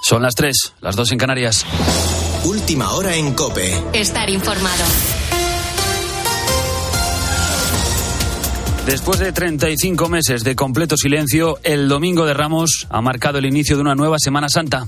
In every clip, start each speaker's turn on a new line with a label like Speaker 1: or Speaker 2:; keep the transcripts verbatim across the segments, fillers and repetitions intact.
Speaker 1: Son las tres, las dos en Canarias.
Speaker 2: Última hora en COPE.
Speaker 3: Estar informado.
Speaker 1: Después de treinta y cinco meses de completo silencio, el Domingo de Ramos ha marcado el inicio de una nueva Semana Santa.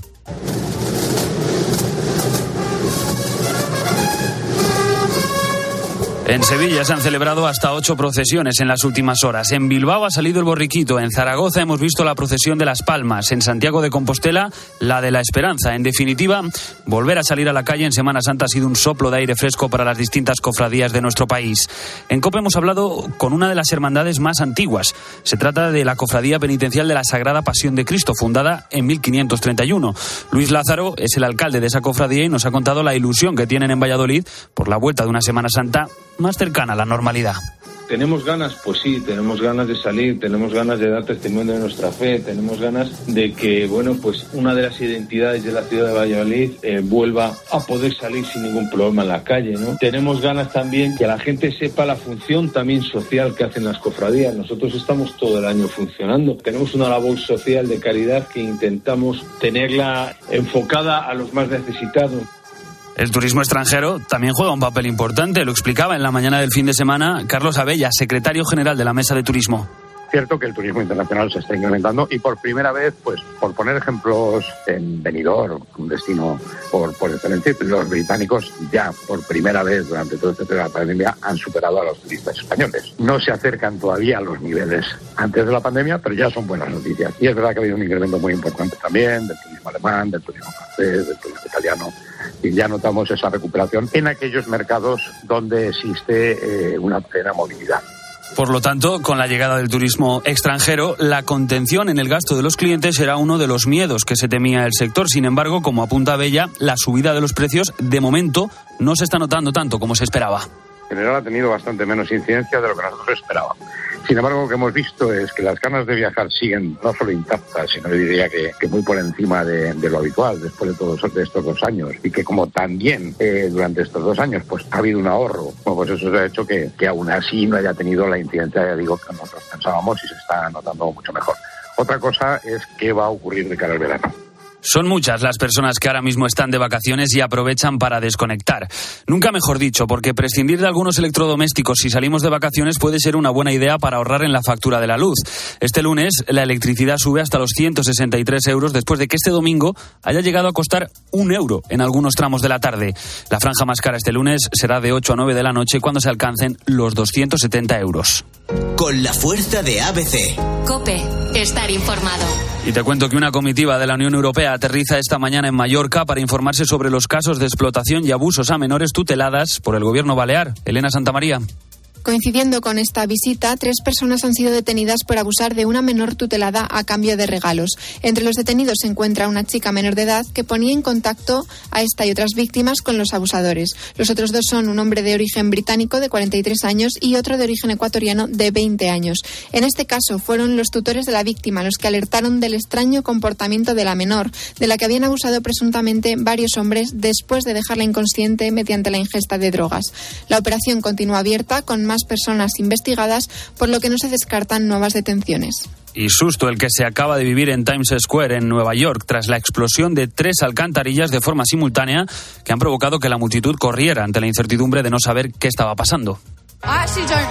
Speaker 1: En Sevilla se han celebrado hasta ocho procesiones en las últimas horas. En Bilbao ha salido el borriquito. En Zaragoza hemos visto la procesión de las Palmas. En Santiago de Compostela, la de la Esperanza. En definitiva, volver a salir a la calle en Semana Santa ha sido un soplo de aire fresco para las distintas cofradías de nuestro país. En COPE hemos hablado con una de las hermandades más antiguas. Se trata de la Cofradía Penitencial de la Sagrada Pasión de Cristo, fundada en mil quinientos treinta y uno. Luis Lázaro es el alcalde de esa cofradía y nos ha contado la ilusión que tienen en Valladolid por la vuelta de una Semana Santa más cercana a la normalidad.
Speaker 4: ¿Tenemos ganas? Pues sí, tenemos ganas de salir, tenemos ganas de dar testimonio de nuestra fe, tenemos ganas de que, bueno, pues una de las identidades de la ciudad de Valladolid eh, vuelva a poder salir sin ningún problema en la calle, ¿no? Tenemos ganas también que la gente sepa la función también social que hacen las cofradías. Nosotros estamos todo el año funcionando. Tenemos una labor social de caridad que intentamos tenerla enfocada a los más necesitados.
Speaker 1: El turismo extranjero también juega un papel importante, lo explicaba en la mañana del fin de semana Carlos Abella, secretario general de la Mesa de Turismo.
Speaker 5: Cierto que el turismo internacional se está incrementando y por primera vez, pues por poner ejemplos en Benidorm, un destino por, por excelencia, los británicos ya por primera vez durante todo este periodo de la pandemia han superado a los turistas españoles. No se acercan todavía a los niveles antes de la pandemia, pero ya son buenas noticias. Y es verdad que ha habido un incremento muy importante también del turismo alemán, del turismo francés, del turismo italiano. Y ya notamos esa recuperación en aquellos mercados donde existe eh, una plena movilidad.
Speaker 1: Por lo tanto, con la llegada del turismo extranjero, la contención en el gasto de los clientes era uno de los miedos que se temía el sector. Sin embargo, como apunta Abella, la subida de los precios, de momento, no se está notando tanto como se esperaba.
Speaker 5: En general ha tenido bastante menos incidencia de lo que nosotros esperábamos. Sin embargo, lo que hemos visto es que las ganas de viajar siguen no solo intactas, sino yo diría que, que muy por encima de, de lo habitual después de todos de estos dos años. Y que como también eh, durante estos dos años pues ha habido un ahorro, bueno, pues eso ha hecho que, que aún así no haya tenido la incidencia, ya digo, que nosotros pensábamos y se está notando mucho mejor. Otra cosa es qué va a ocurrir de cara al verano.
Speaker 1: Son muchas las personas que ahora mismo están de vacaciones y aprovechan para desconectar. Nunca mejor dicho, porque prescindir de algunos electrodomésticos si salimos de vacaciones puede ser una buena idea para ahorrar en la factura de la luz. Este lunes la electricidad sube hasta los ciento sesenta y tres euros después de que este domingo haya llegado a costar un euro en algunos tramos de la tarde. La franja más cara este lunes será de ocho a nueve de la noche cuando se alcancen los doscientos setenta euros.
Speaker 2: Con la fuerza de A B C.
Speaker 3: COPE. Estar informado.
Speaker 1: Y te cuento que una comitiva de la Unión Europea aterriza esta mañana en Mallorca para informarse sobre los casos de explotación y abusos a menores tuteladas por el gobierno balear. Elena Santamaría.
Speaker 6: Coincidiendo con esta visita, tres personas han sido detenidas por abusar de una menor tutelada a cambio de regalos. Entre los detenidos se encuentra una chica menor de edad que ponía en contacto a esta y otras víctimas con los abusadores. Los otros dos son un hombre de origen británico de cuarenta y tres años y otro de origen ecuatoriano de veinte años. En este caso, fueron los tutores de la víctima los que alertaron del extraño comportamiento de la menor, de la que habían abusado presuntamente varios hombres después de dejarla inconsciente mediante la ingesta de drogas. La operación continúa abierta con más personas investigadas, por lo que no se descartan nuevas detenciones.
Speaker 1: Y susto el que se acaba de vivir en Times Square, en Nueva York, tras la explosión de tres alcantarillas de forma simultánea que han provocado que la multitud corriera ante la incertidumbre de no saber qué estaba pasando.
Speaker 7: I actually don't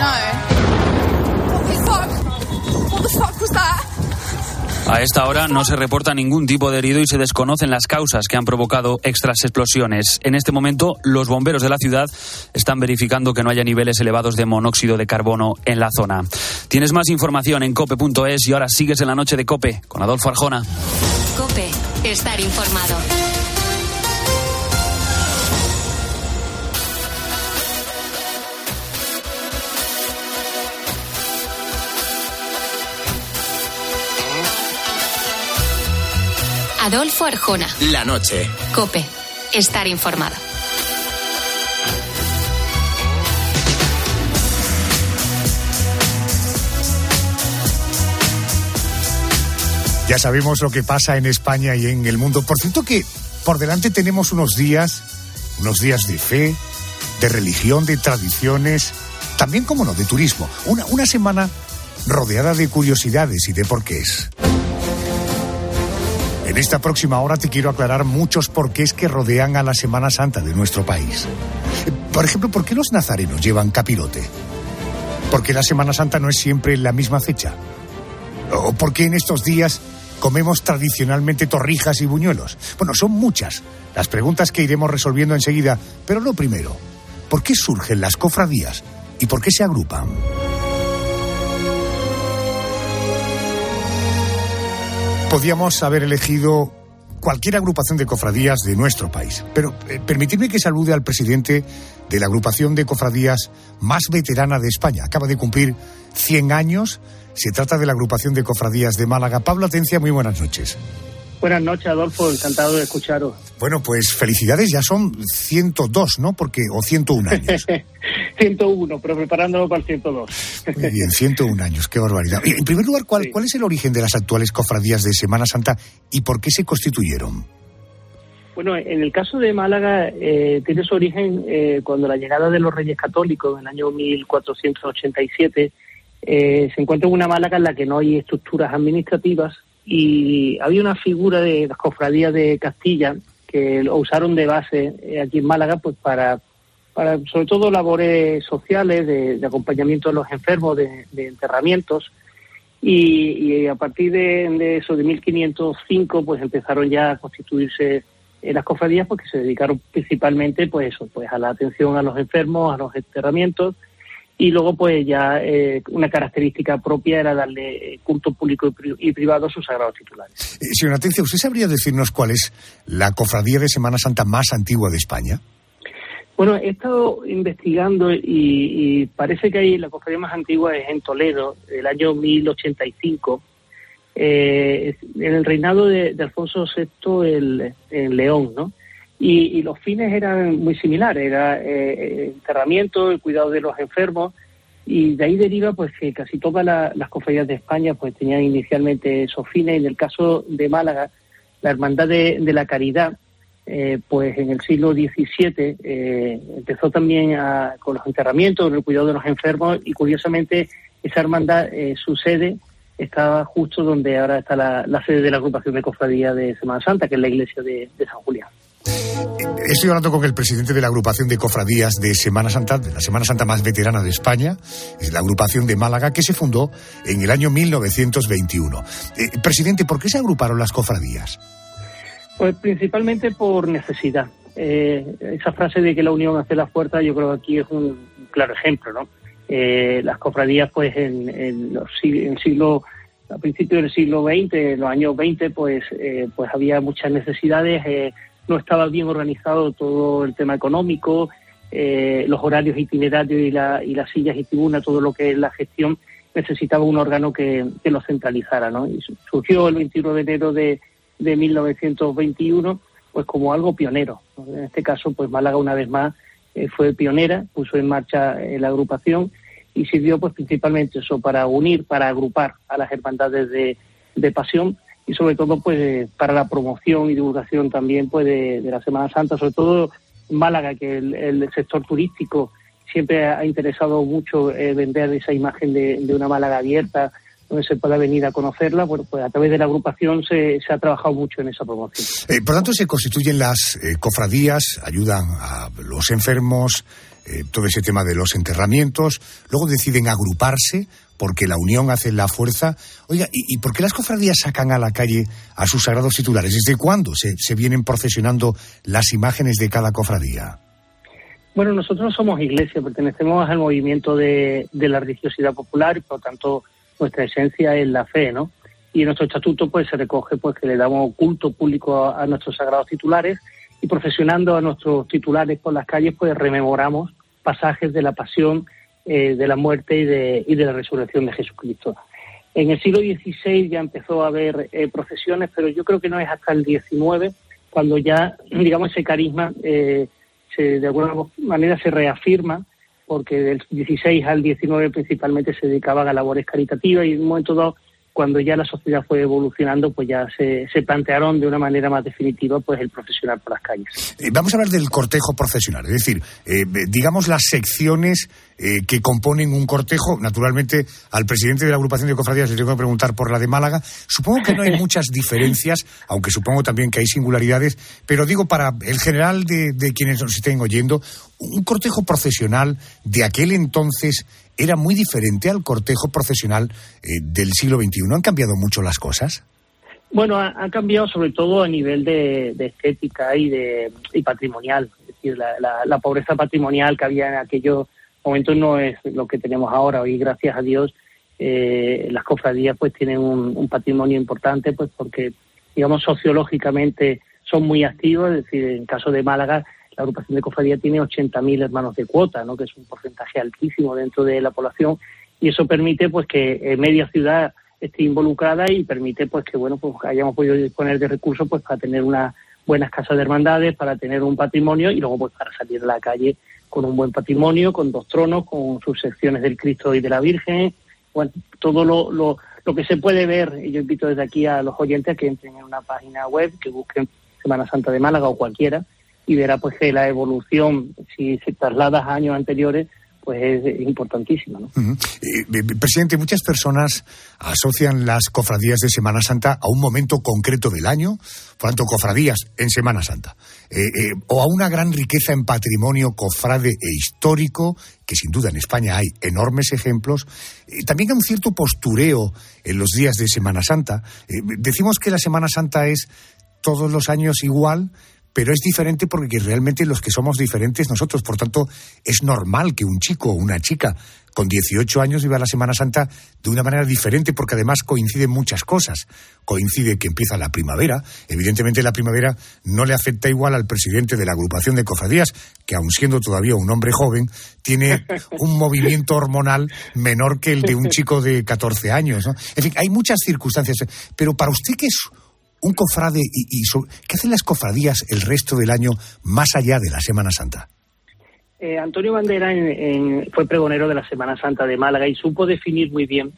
Speaker 7: know. What the fuck? What the fuck was that?
Speaker 1: A esta hora no se reporta ningún tipo de herido y se desconocen las causas que han provocado extras explosiones. En este momento, los bomberos de la ciudad están verificando que no haya niveles elevados de monóxido de carbono en la zona. Tienes más información en cope punto es y ahora sigues en la noche de COPE con Adolfo Arjona.
Speaker 3: COPE. Estar informado. Adolfo Arjona.
Speaker 2: La noche.
Speaker 3: COPE. Estar informado.
Speaker 8: Ya sabemos lo que pasa en España y en el mundo. Por cierto que por delante tenemos unos días, unos días de fe, de religión, de tradiciones, también, como no, de turismo. Una, una semana rodeada de curiosidades y de porqués. En En esta próxima hora te quiero aclarar muchos porqués que rodean a la Semana Santa de nuestro país. Por ejemplo, ¿por qué los nazarenos llevan capirote? ¿Por qué la Semana Santa no es siempre en la misma fecha? ¿O por qué en estos días comemos tradicionalmente torrijas y buñuelos? Bueno, son muchas las preguntas que iremos resolviendo enseguida, pero lo primero, ¿por qué surgen las cofradías y por qué se agrupan? Podíamos haber elegido cualquier agrupación de cofradías de nuestro país, pero eh, permitidme que salude al presidente de la agrupación de cofradías más veterana de España. Acaba de cumplir cien años. Se trata de la agrupación de cofradías de Málaga. Pablo Atencia, muy buenas noches.
Speaker 9: Buenas noches, Adolfo, encantado de escucharos.
Speaker 8: Bueno, pues felicidades, ya son ciento dos, ¿no? Porque, o ciento uno años.
Speaker 9: ciento uno, pero preparándolo para el ciento dos.
Speaker 8: Muy bien, ciento uno años, qué barbaridad. En primer lugar, ¿cuál, sí. ¿cuál es el origen de las actuales cofradías de Semana Santa y por qué se constituyeron?
Speaker 9: Bueno, en el caso de Málaga, eh, tiene su origen eh, cuando la llegada de los Reyes Católicos en el año mil cuatrocientos ochenta y siete, eh, se encuentra en una Málaga en la que no hay estructuras administrativas, y había una figura de las cofradías de Castilla que lo usaron de base eh, aquí en Málaga, pues para, para sobre todo labores sociales, de, de acompañamiento de los enfermos, de, de enterramientos, y, y a partir de, de eso, de mil quinientos cinco, pues empezaron ya a constituirse eh, las cofradías, porque se dedicaron principalmente pues eso, pues a la atención a los enfermos, a los enterramientos. Y luego, pues ya eh, una característica propia era darle culto público y, pri- y privado a sus sagrados titulares.
Speaker 8: Eh, señor Atencia, ¿usted sabría decirnos cuál es la cofradía de Semana Santa más antigua de España?
Speaker 9: Bueno, he estado investigando y, y parece que ahí la cofradía más antigua es en Toledo, del año mil ochenta y cinco. Eh, en el reinado de, de Alfonso sexto el, el León, ¿no? Y, y los fines eran muy similares, era eh, enterramiento, el cuidado de los enfermos, y de ahí deriva pues que casi todas la, las cofradías de España pues tenían inicialmente esos fines. En el caso de Málaga, la Hermandad de, de la Caridad, eh, pues en el siglo diecisiete eh, empezó también a, con los enterramientos, con el cuidado de los enfermos, y curiosamente esa hermandad, eh, su sede estaba justo donde ahora está la, la sede de la agrupación de cofradía de Semana Santa, que es la iglesia de, de San Julián.
Speaker 8: Estoy hablando con el presidente de la agrupación de cofradías de Semana Santa, de la Semana Santa más veterana de España, es la agrupación de Málaga, que se fundó en el año mil novecientos veintiuno. Eh, presidente, ¿por qué se agruparon las cofradías?
Speaker 9: Pues principalmente por necesidad. Eh, esa frase de que la unión hace la fuerza, yo creo que aquí es un claro ejemplo, ¿no? Eh, las cofradías, pues en, en los en el siglo, a principios del siglo veinte, en los años veinte, pues, eh, pues había muchas necesidades. Eh, no estaba bien organizado todo el tema económico, eh, los horarios itinerarios y, la, y las sillas y tribunas, todo lo que es la gestión, necesitaba un órgano que, que lo centralizara, ¿no? Y surgió el veintiuno de enero de, de mil novecientos veintiuno, pues como algo pionero, ¿no? En este caso, pues Málaga una vez más eh, fue pionera, puso en marcha eh, la agrupación, y sirvió pues principalmente eso, para unir, para agrupar a las hermandades de, de pasión, y sobre todo pues para la promoción y divulgación también pues de, de la Semana Santa, sobre todo en Málaga, que el, el sector turístico siempre ha interesado mucho eh, vender esa imagen de, de una Málaga abierta, donde se pueda venir a conocerla. Bueno, pues a través de la agrupación se, se ha trabajado mucho en esa promoción.
Speaker 8: Eh, por tanto, se constituyen las eh, cofradías, ayudan a los enfermos, eh, todo ese tema de los enterramientos, luego deciden agruparse porque la unión hace la fuerza. Oiga, ¿y, y por qué las cofradías sacan a la calle a sus sagrados titulares? ¿Desde cuándo se, se vienen procesionando las imágenes de cada cofradía?
Speaker 9: Bueno, nosotros somos iglesia, pertenecemos al movimiento de, de la religiosidad popular, y por lo tanto nuestra esencia es la fe, ¿no? Y en nuestro estatuto pues se recoge pues que le damos culto público a, a nuestros sagrados titulares, y procesionando a nuestros titulares por las calles pues rememoramos pasajes de la pasión, eh, de la muerte y de, y de la resurrección de Jesucristo. En el siglo dieciséis ya empezó a haber eh, procesiones, pero yo creo que no es hasta el diecinueve cuando ya, digamos, ese carisma eh, se, de alguna manera se reafirma, porque del dieciséis al diecinueve principalmente se dedicaban a labores caritativas, y en un momento dado, cuando ya la sociedad fue evolucionando, pues ya se, se plantearon de una manera más definitiva pues el profesional por las calles.
Speaker 8: Eh, vamos a hablar del cortejo procesional, es decir, eh, digamos las secciones eh, que componen un cortejo. Naturalmente, al presidente de la agrupación de cofradías le tengo que preguntar por la de Málaga. Supongo que no hay muchas diferencias, aunque supongo también que hay singularidades, pero digo, para el general de, de quienes nos estén oyendo, un cortejo procesional de aquel entonces era muy diferente al cortejo procesional eh, del siglo veintiuno. ¿Han cambiado mucho las cosas?
Speaker 9: Bueno, ha, ha cambiado sobre todo a nivel de, de estética y de y patrimonial. Es decir, la, la, la pobreza patrimonial que había en aquellos momentos no es lo que tenemos ahora. Hoy, gracias a Dios, eh, las cofradías pues tienen un, un patrimonio importante, pues porque, digamos, sociológicamente son muy activos. Es decir, en el caso de Málaga, la agrupación de cofradía tiene ochenta mil hermanos de cuota, ¿no?, que es un porcentaje altísimo dentro de la población, y eso permite pues que eh, media ciudad esté involucrada y permite pues que bueno pues hayamos podido disponer de recursos pues para tener unas buenas casas de hermandades, para tener un patrimonio y luego pues para salir a la calle con un buen patrimonio, con dos tronos, con sus secciones del Cristo y de la Virgen. Bueno, todo lo, lo, lo que se puede ver. Y yo invito desde aquí a los oyentes a que entren en una página web, que busquen Semana Santa de Málaga o cualquiera, y verá pues que la evolución, si se traslada a años anteriores, pues es importantísima, ¿no?
Speaker 8: Uh-huh. Eh, presidente, muchas personas asocian las cofradías de Semana Santa a un momento concreto del año, por tanto, cofradías en Semana Santa, eh, eh, o a una gran riqueza en patrimonio cofrade e histórico, que sin duda en España hay enormes ejemplos. Eh, también hay un cierto postureo en los días de Semana Santa. Eh, decimos que la Semana Santa es todos los años igual, pero es diferente porque realmente los que somos diferentes nosotros. Por tanto, es normal que un chico o una chica con dieciocho años viva la Semana Santa de una manera diferente, porque además coinciden muchas cosas. Coincide que empieza la primavera. Evidentemente la primavera no le afecta igual al presidente de la agrupación de cofradías, que aun siendo todavía un hombre joven, tiene un movimiento hormonal menor que el de un chico de catorce años, ¿no? En fin, hay muchas circunstancias. Pero para usted, ¿qué es un cofrade y, y qué hacen las cofradías el resto del año más allá de la Semana Santa?
Speaker 9: Eh, Antonio Bandera en, en, fue pregonero de la Semana Santa de Málaga y supo definir muy bien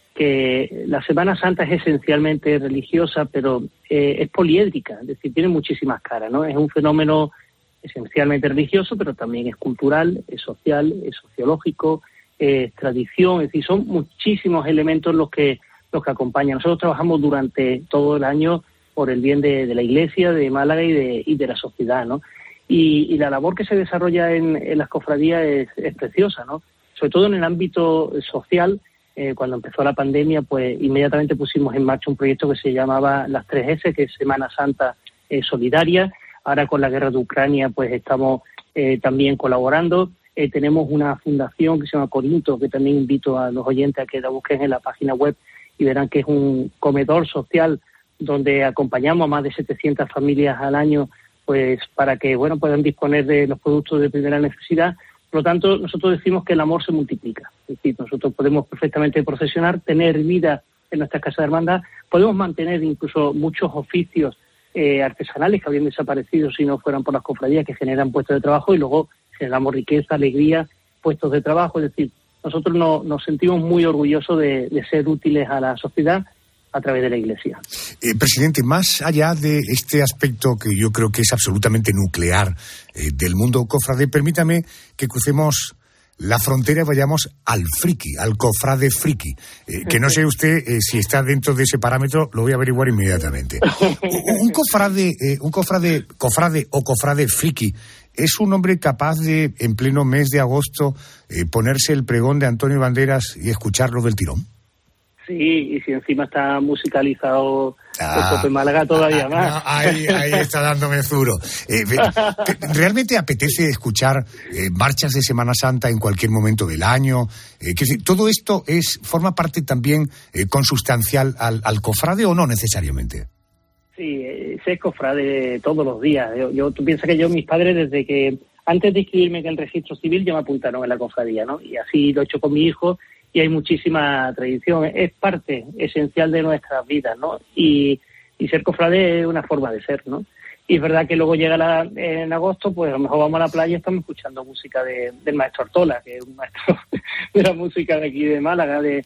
Speaker 9: que la Semana Santa es esencialmente religiosa, pero eh, es poliédrica, es decir, tiene muchísimas caras, ¿no? Es un fenómeno esencialmente religioso, pero también es cultural, es social, es sociológico, es tradición, es decir, son muchísimos elementos los que los que acompañan. Nosotros trabajamos durante todo el año por el bien de, de la Iglesia, de Málaga y de, y de la sociedad, ¿no? Y, y la labor que se desarrolla en, en las cofradías es, es preciosa, ¿no? Sobre todo en el ámbito social. Eh, cuando empezó la pandemia, pues inmediatamente pusimos en marcha un proyecto que se llamaba las tres ese, que es Semana Santa eh, Solidaria. Ahora con la guerra de Ucrania, pues estamos eh, también colaborando. Eh, tenemos una fundación que se llama Corinto, que también invito a los oyentes a que la busquen en la página web y verán que es un comedor social donde acompañamos a más de setecientas familias al año, pues para que bueno puedan disponer de los productos de primera necesidad. Por lo tanto, nosotros decimos que el amor se multiplica. Es decir, nosotros podemos perfectamente procesionar, tener vida en nuestra casa de hermandad, podemos mantener incluso muchos oficios eh, artesanales que habrían desaparecido si no fueran por las cofradías, que generan puestos de trabajo, y luego generamos riqueza, alegría, puestos de trabajo. Es decir, nosotros no, nos sentimos muy orgullosos de, de ser útiles a la sociedad a través de la Iglesia.
Speaker 8: Eh, presidente, más allá de este aspecto que yo creo que es absolutamente nuclear eh, del mundo cofrade, permítame que crucemos la frontera y vayamos al friki, al cofrade friki. Eh, que no sé usted eh, si está dentro de ese parámetro, lo voy a averiguar inmediatamente. Un cofrade, eh, un cofrade, cofrade o cofrade friki, ¿es un hombre capaz de, en pleno mes de agosto, eh, ponerse el pregón de Antonio Banderas y escucharlo del tirón?
Speaker 9: Sí, y si encima está musicalizado
Speaker 8: ah,
Speaker 9: el Cope Málaga todavía
Speaker 8: ah,
Speaker 9: más.
Speaker 8: No, ahí, ahí está dándome zuro. Eh, ¿Realmente apetece escuchar eh, marchas de Semana Santa en cualquier momento del año? Eh, que, ¿Todo esto es forma parte también eh, consustancial al, al cofrade o no necesariamente?
Speaker 9: Sí, sé cofrade todos los días. Yo, yo, tú piensas que yo, mis padres, desde que antes de inscribirme en el registro civil, ya me apuntaron en la cofradía, ¿no? Y así lo he hecho con mi hijo. Y hay muchísima tradición, es parte esencial de nuestras vidas, ¿no? Y, y ser cofrade es una forma de ser, ¿no? Y es verdad que luego llega la, en agosto, pues a lo mejor vamos a la playa y estamos escuchando música de, del maestro Artola, que es un maestro de la música de aquí de Málaga, de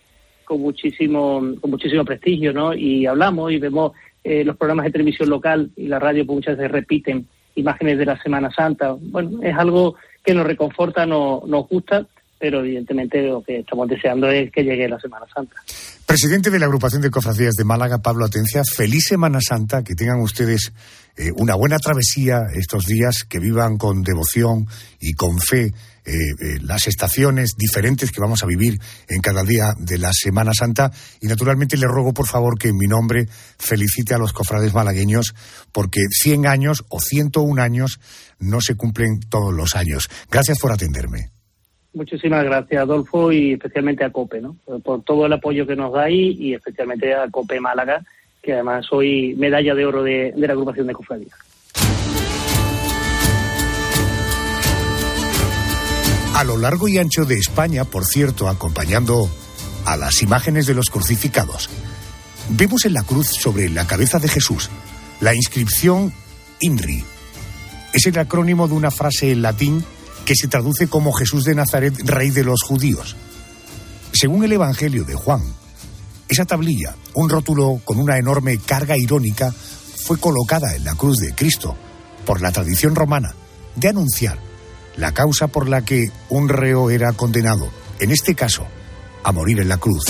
Speaker 9: con muchísimo con muchísimo prestigio, ¿no? Y hablamos y vemos eh, los programas de televisión local y la radio, pues muchas veces repiten imágenes de la Semana Santa. Bueno, es algo que nos reconforta, no, nos gusta, pero evidentemente lo que estamos deseando es que llegue la Semana Santa.
Speaker 8: Presidente de la Agrupación de Cofradías de Málaga, Pablo Atencia, feliz Semana Santa, que tengan ustedes eh, una buena travesía estos días, que vivan con devoción y con fe eh, eh, las estaciones diferentes que vamos a vivir en cada día de la Semana Santa, y naturalmente le ruego por favor que en mi nombre felicite a los cofrades malagueños, porque cien años o ciento un años no se cumplen todos los años. Gracias por atenderme.
Speaker 9: Muchísimas gracias, Adolfo, y especialmente a COPE, ¿no? Por, por todo el apoyo que nos dais, y especialmente a COPE Málaga, que además soy medalla de oro de, de la agrupación de cofradías.
Speaker 8: A lo largo y ancho de España, por cierto, acompañando a las imágenes de los crucificados, vemos en la cruz sobre la cabeza de Jesús la inscripción INRI. Es el acrónimo de una frase en latín que se traduce como Jesús de Nazaret, Rey de los Judíos. Según el Evangelio de Juan, esa tablilla, un rótulo con una enorme carga irónica, fue colocada en la cruz de Cristo por la tradición romana de anunciar la causa por la que un reo era condenado, en este caso, a morir en la cruz.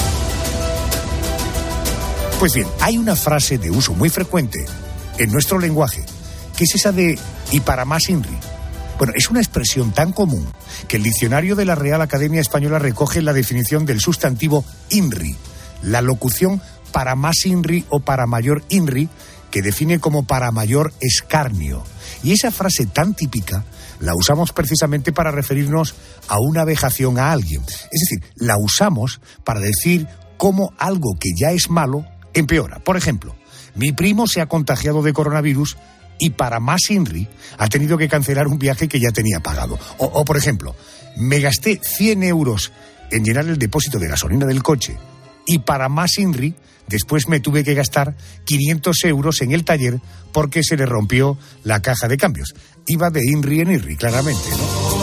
Speaker 8: Pues bien, hay una frase de uso muy frecuente en nuestro lenguaje, que es esa de «y para más INRI». Bueno, es una expresión tan común que el diccionario de la Real Academia Española recoge la definición del sustantivo INRI, la locución para más INRI o para mayor INRI, que define como para mayor escarnio. Y esa frase tan típica la usamos precisamente para referirnos a una vejación a alguien. Es decir, la usamos para decir cómo algo que ya es malo empeora. Por ejemplo, mi primo se ha contagiado de coronavirus y para más INRI ha tenido que cancelar un viaje que ya tenía pagado. O, o por ejemplo, me gasté cien euros en llenar el depósito de gasolina del coche y para más INRI después me tuve que gastar quinientos euros en el taller porque se le rompió la caja de cambios. Iba de INRI en INRI, claramente, ¿no?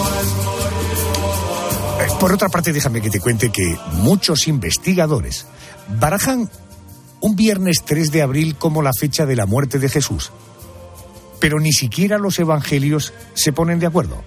Speaker 8: Por otra parte, déjame que te cuente que muchos investigadores barajan un viernes tres de abril como la fecha de la muerte de Jesús. Pero ni siquiera los evangelios se ponen de acuerdo.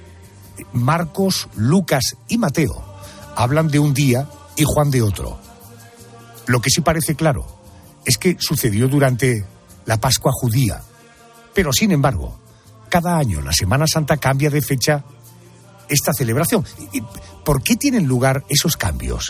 Speaker 8: Marcos, Lucas y Mateo hablan de un día y Juan de otro. Lo que sí parece claro es que sucedió durante la Pascua judía. Pero, sin embargo, cada año la Semana Santa cambia de fecha esta celebración. ¿Por qué tienen lugar esos cambios?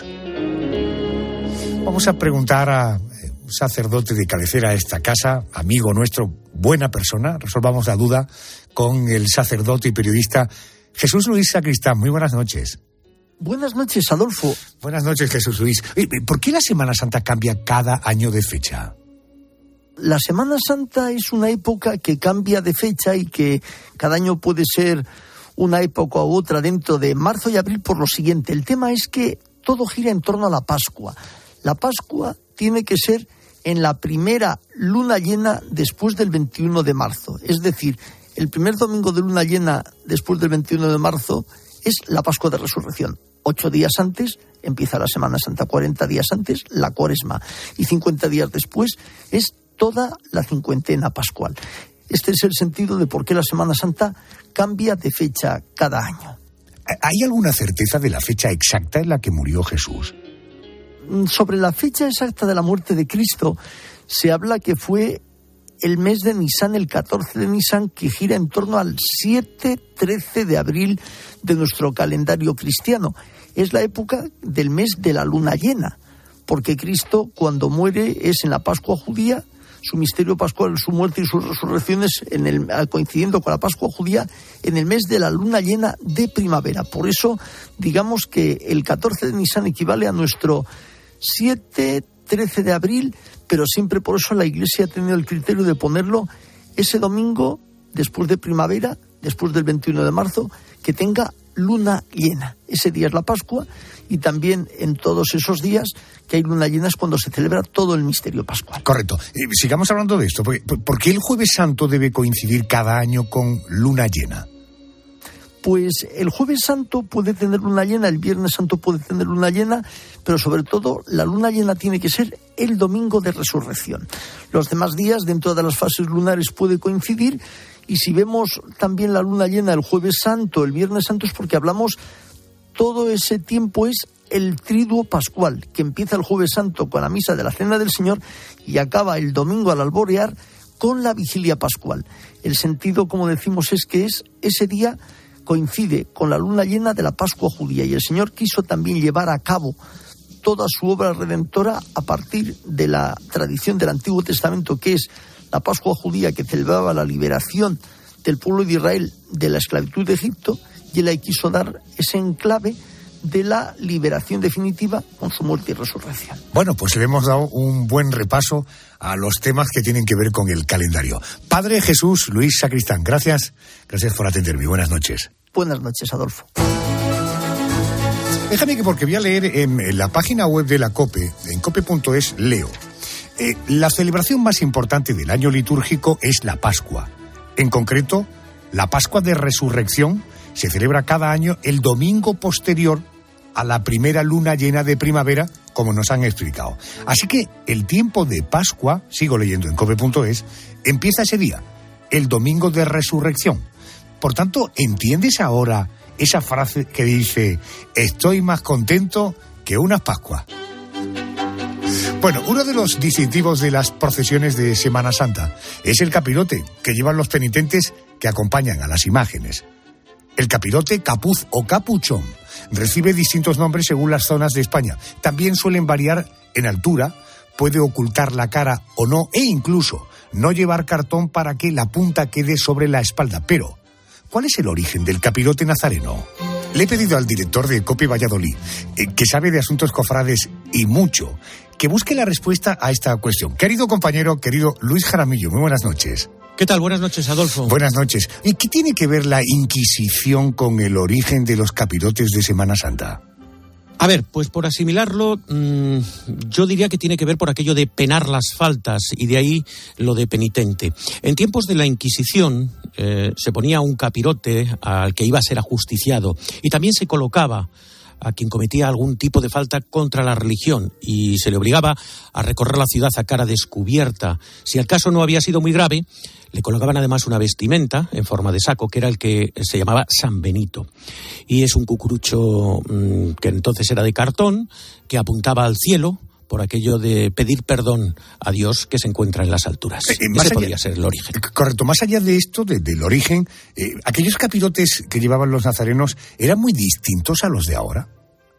Speaker 8: Vamos a preguntar a un sacerdote de cabecera a esta casa, amigo nuestro, buena persona. Resolvamos la duda con el sacerdote y periodista Jesús Luis Sacristán. Muy buenas noches.
Speaker 10: Buenas noches, Adolfo.
Speaker 8: Buenas noches, Jesús Luis. ¿Por qué la Semana Santa cambia cada año de fecha?
Speaker 10: La Semana Santa es una época que cambia de fecha y que cada año puede ser una época u otra dentro de marzo y abril por lo siguiente. El tema es que todo gira en torno a la Pascua. La Pascua tiene que ser en la primera luna llena después del veintiuno de marzo. Es decir, el primer domingo de luna llena después del veintiuno de marzo es la Pascua de Resurrección. Ocho días antes empieza la Semana Santa, cuarenta días antes la Cuaresma y cincuenta días después es toda la cincuentena pascual. Este es el sentido de por qué la Semana Santa cambia de fecha cada año.
Speaker 8: ¿Hay alguna certeza de la fecha exacta en la que murió Jesús?
Speaker 10: Sobre la fecha exacta de la muerte de Cristo se habla que fue el mes de Nisan, el catorce de Nisan, que gira en torno al siete trece de abril de nuestro calendario cristiano. Es la época del mes de la luna llena, porque Cristo cuando muere es en la Pascua judía, su misterio pascual, su muerte y sus resurrecciones en el, coincidiendo con la Pascua judía en el mes de la luna llena de primavera. Por eso digamos que el catorce de Nisan equivale a nuestro siete trece de abril, pero siempre por eso la Iglesia ha tenido el criterio de ponerlo ese domingo después de primavera, después del veintiuno de marzo, que tenga luna llena. Ese día es la Pascua y también en todos esos días que hay luna llena es cuando se celebra todo el misterio pascual.
Speaker 8: Correcto. Eh, sigamos hablando de esto. ¿Por qué el Jueves Santo debe coincidir cada año con luna llena?
Speaker 10: Pues el Jueves Santo puede tener luna llena, el Viernes Santo puede tener luna llena, pero sobre todo la luna llena tiene que ser el domingo de Resurrección. Los demás días, dentro de las fases lunares, puede coincidir, y si vemos también la luna llena el Jueves Santo, el Viernes Santo, es porque hablamos, todo ese tiempo es el triduo pascual, que empieza el Jueves Santo con la misa de la Cena del Señor y acaba el domingo al alborear con la vigilia pascual. El sentido, como decimos, es que es ese día coincide con la luna llena de la Pascua judía, y el Señor quiso también llevar a cabo toda su obra redentora a partir de la tradición del Antiguo Testamento, que es la Pascua judía, que celebraba la liberación del pueblo de Israel de la esclavitud de Egipto, y él ahí quiso dar ese enclave de la liberación definitiva con su muerte y resurrección.
Speaker 8: Bueno, pues le hemos dado un buen repaso a los temas que tienen que ver con el calendario. Padre Jesús Luis Sacristán, gracias, gracias por atenderme. Buenas noches.
Speaker 10: Buenas noches, Adolfo.
Speaker 8: Déjame que, porque voy a leer en, en la página web de la COPE, en cope punto es, leo. Eh, la celebración más importante del año litúrgico es la Pascua. En concreto, la Pascua de Resurrección se celebra cada año el domingo posterior a la primera luna llena de primavera, como nos han explicado. Así que el tiempo de Pascua, sigo leyendo en cope punto es, empieza ese día, el domingo de Resurrección. Por tanto, ¿entiendes ahora esa frase que dice, estoy más contento que unas Pascuas? Bueno, uno de los distintivos de las procesiones de Semana Santa es el capirote que llevan los penitentes que acompañan a las imágenes. El capirote, capuz o capuchón recibe distintos nombres según las zonas de España. También suelen variar en altura, puede ocultar la cara o no, e incluso no llevar cartón para que la punta quede sobre la espalda. Pero, ¿cuál es el origen del capirote nazareno? Le he pedido al director de COPE Valladolid, eh, que sabe de asuntos cofrades y mucho, que busque la respuesta a esta cuestión. Querido compañero, querido Luis Jaramillo, muy buenas noches.
Speaker 11: ¿Qué tal? Buenas noches, Adolfo.
Speaker 8: Buenas noches. ¿Y qué tiene que ver la Inquisición con el origen de los capirotes de Semana Santa?
Speaker 11: A ver, pues por asimilarlo, mmm, yo diría que tiene que ver por aquello de penar las faltas, y de ahí lo de penitente. En tiempos de la Inquisición eh, se ponía un capirote al que iba a ser ajusticiado, y también se colocaba a quien cometía algún tipo de falta contra la religión, y se le obligaba a recorrer la ciudad a cara descubierta. Si el caso no había sido muy grave, le colocaban además una vestimenta en forma de saco, que era el que se llamaba San Benito. Y es un cucurucho mmm, que entonces era de cartón, que apuntaba al cielo, por aquello de pedir perdón a Dios que se encuentra en las alturas. Eh, Ese allá, podría ser el origen.
Speaker 8: Correcto. Más allá de esto, de, del origen, eh, aquellos capirotes que llevaban los nazarenos eran muy distintos a los de ahora.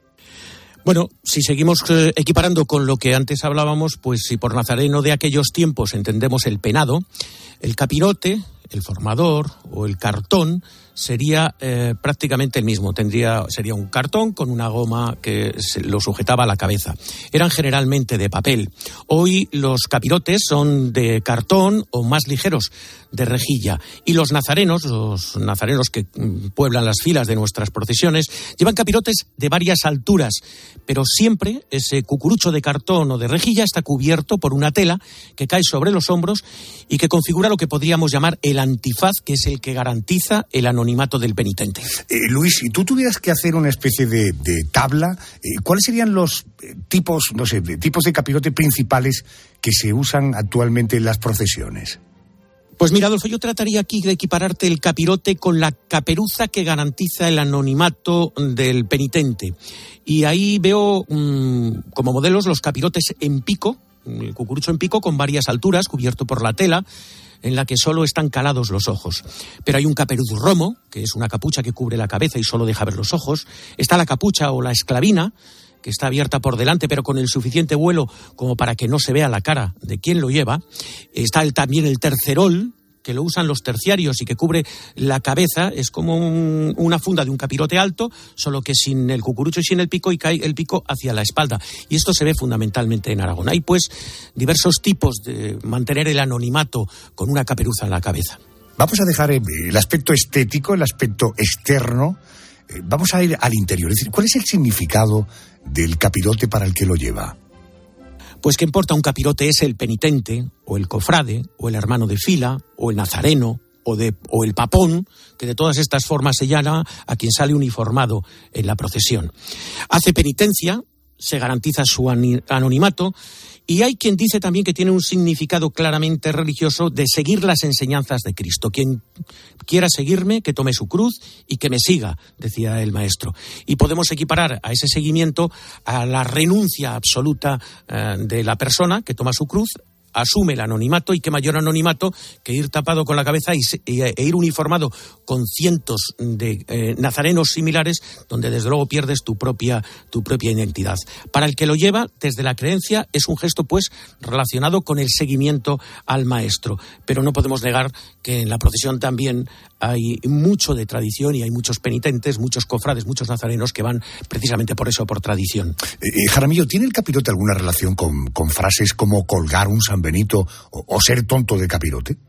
Speaker 11: Bueno, si seguimos eh, equiparando con lo que antes hablábamos, pues si por nazareno de aquellos tiempos entendemos el penado, el capirote, el formador o el cartón sería eh, prácticamente el mismo. Tendría, sería un cartón con una goma que se lo sujetaba a la cabeza. Eran generalmente de papel. Hoy los capirotes son de cartón o más ligeros, de rejilla. Y los nazarenos, los nazarenos que pueblan las filas de nuestras procesiones, llevan capirotes de varias alturas, pero siempre ese cucurucho de cartón o de rejilla está cubierto por una tela que cae sobre los hombros y que configura lo que podríamos llamar el antifaz, que es el que garantiza el anonimato del penitente.
Speaker 8: Eh, Luis, si tú tuvieras que hacer una especie de, de tabla, eh, ¿cuáles serían los eh, tipos, no sé, de, tipos de capirote principales que se usan actualmente en las procesiones?
Speaker 11: Pues mira, Adolfo, yo trataría aquí de equipararte el capirote con la caperuza que garantiza el anonimato del penitente. Y ahí veo mmm, como modelos los capirotes en pico, el cucurucho en pico con varias alturas, cubierto por la tela, en la que solo están calados los ojos. Pero hay un caperuz romo, que es una capucha que cubre la cabeza y solo deja ver los ojos. Está la capucha o la esclavina, que está abierta por delante, pero con el suficiente vuelo como para que no se vea la cara de quien lo lleva. Está el, también el tercerol, que lo usan los terciarios y que cubre la cabeza. Es como un, una funda de un capirote alto, solo que sin el cucurucho y sin el pico, y cae el pico hacia la espalda. Y esto se ve fundamentalmente en Aragón. Hay pues diversos tipos de mantener el anonimato con una caperuza en la cabeza.
Speaker 8: Vamos a dejar el aspecto estético, el aspecto externo. Vamos a ir al interior. Es decir, ¿cuál es el significado del capirote para el que lo lleva?
Speaker 11: Pues qué importa un capirote es el penitente, o el cofrade, o el hermano de fila, o el nazareno, o, de, o el papón, que de todas estas formas se llama a quien sale uniformado en la procesión. Hace penitencia, se garantiza su anonimato, y hay quien dice también que tiene un significado claramente religioso de seguir las enseñanzas de Cristo. Quien quiera seguirme, que tome su cruz y que me siga, decía el maestro. Y podemos equiparar a ese seguimiento a la renuncia absoluta eh, de la persona que toma su cruz, asume el anonimato, y qué mayor anonimato que ir tapado con la cabeza y, e, e ir uniformado con cientos de eh, nazarenos similares, donde desde luego pierdes tu propia, tu propia identidad. Para el que lo lleva, desde la creencia, es un gesto pues relacionado con el seguimiento al maestro. Pero no podemos negar que en la procesión también hay mucho de tradición y hay muchos penitentes, muchos cofrades, muchos nazarenos que van precisamente por eso, por tradición.
Speaker 8: Eh, Jaramillo, ¿tiene el capirote alguna relación con, con frases como colgar un San Benito o, o ser tonto de capirote?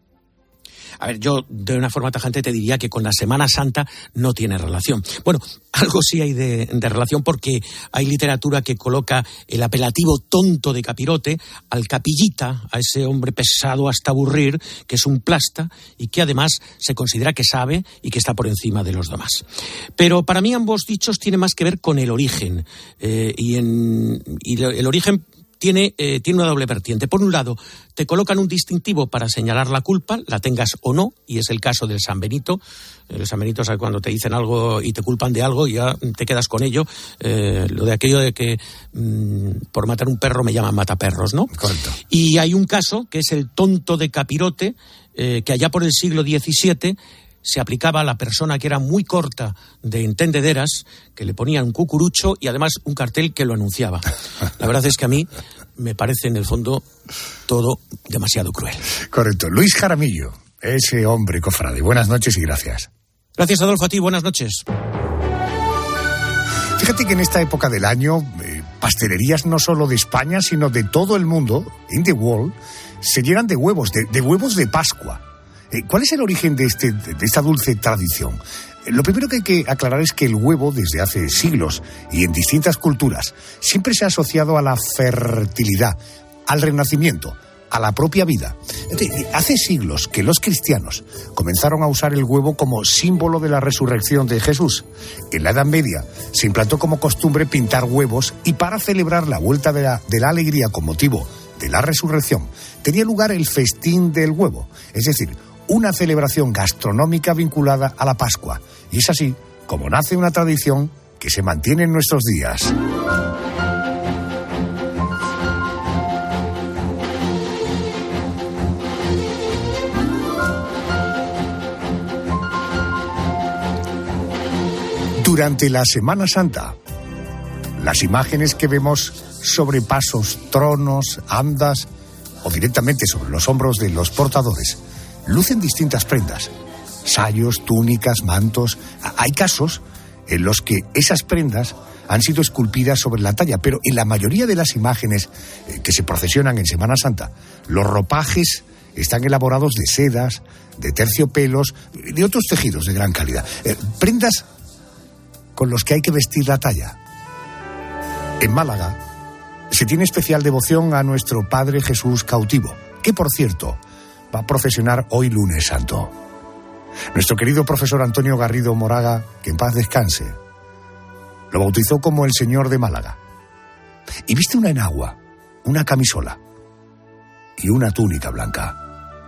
Speaker 11: A ver, yo de una forma tajante te diría que con la Semana Santa no tiene relación. Bueno, algo sí hay de, de relación, porque hay literatura que coloca el apelativo tonto de capirote al capillita, a ese hombre pesado hasta aburrir, que es un plasta y que además se considera que sabe y que está por encima de los demás. Pero para mí ambos dichos tienen más que ver con el origen. Eh, y, en, y el origen Tiene, eh, tiene una doble vertiente. Por un lado, te colocan un distintivo para señalar la culpa, la tengas o no, y es el caso del San Benito. El San Benito, ¿sabes? Cuando te dicen algo y te culpan de algo, ya te quedas con ello. Eh, lo de aquello de que mmm, por matar un perro me llaman mataperros, ¿no?
Speaker 8: Correcto.
Speaker 11: Y hay un caso que es el tonto de capirote, eh, que allá por el siglo diecisiete se aplicaba a la persona que era muy corta de entendederas, que le ponían un cucurucho y además un cartel que lo anunciaba. La verdad es que a mí me parece en el fondo todo demasiado cruel.
Speaker 8: Correcto. Luis Jaramillo, ese hombre cofrade. Buenas noches y gracias.
Speaker 11: Gracias, Adolfo, a ti. Buenas noches.
Speaker 8: Fíjate que en esta época del año, eh, pastelerías no solo de España, sino de todo el mundo, in the world, se llenan de huevos, de, de huevos de Pascua. ¿Cuál es el origen de, este, de esta dulce tradición? Lo primero que hay que aclarar es que el huevo, desde hace siglos y en distintas culturas, siempre se ha asociado a la fertilidad, al renacimiento, a la propia vida. Hace siglos que los cristianos comenzaron a usar el huevo como símbolo de la resurrección de Jesús. En la Edad Media se implantó como costumbre pintar huevos, y para celebrar la vuelta de la, de la alegría con motivo de la resurrección, tenía lugar el festín del huevo, es decir, una celebración gastronómica vinculada a la Pascua. Y es así como nace una tradición que se mantiene en nuestros días. Durante la Semana Santa, las imágenes que vemos sobre pasos, tronos, andas o directamente sobre los hombros de los portadores lucen distintas prendas, sayos, túnicas, mantos. Hay casos en los que esas prendas han sido esculpidas sobre la talla, pero en la mayoría de las imágenes que se procesionan en Semana Santa, los ropajes están elaborados de sedas, de terciopelos, de otros tejidos de gran calidad. Eh, prendas con los que hay que vestir la talla. En Málaga se tiene especial devoción a nuestro Padre Jesús cautivo, que por cierto va a procesionar hoy lunes santo. Nuestro querido profesor Antonio Garrido Moraga, que en paz descanse, lo bautizó como el Señor de Málaga. Y viste una enagua, una camisola y una túnica blanca.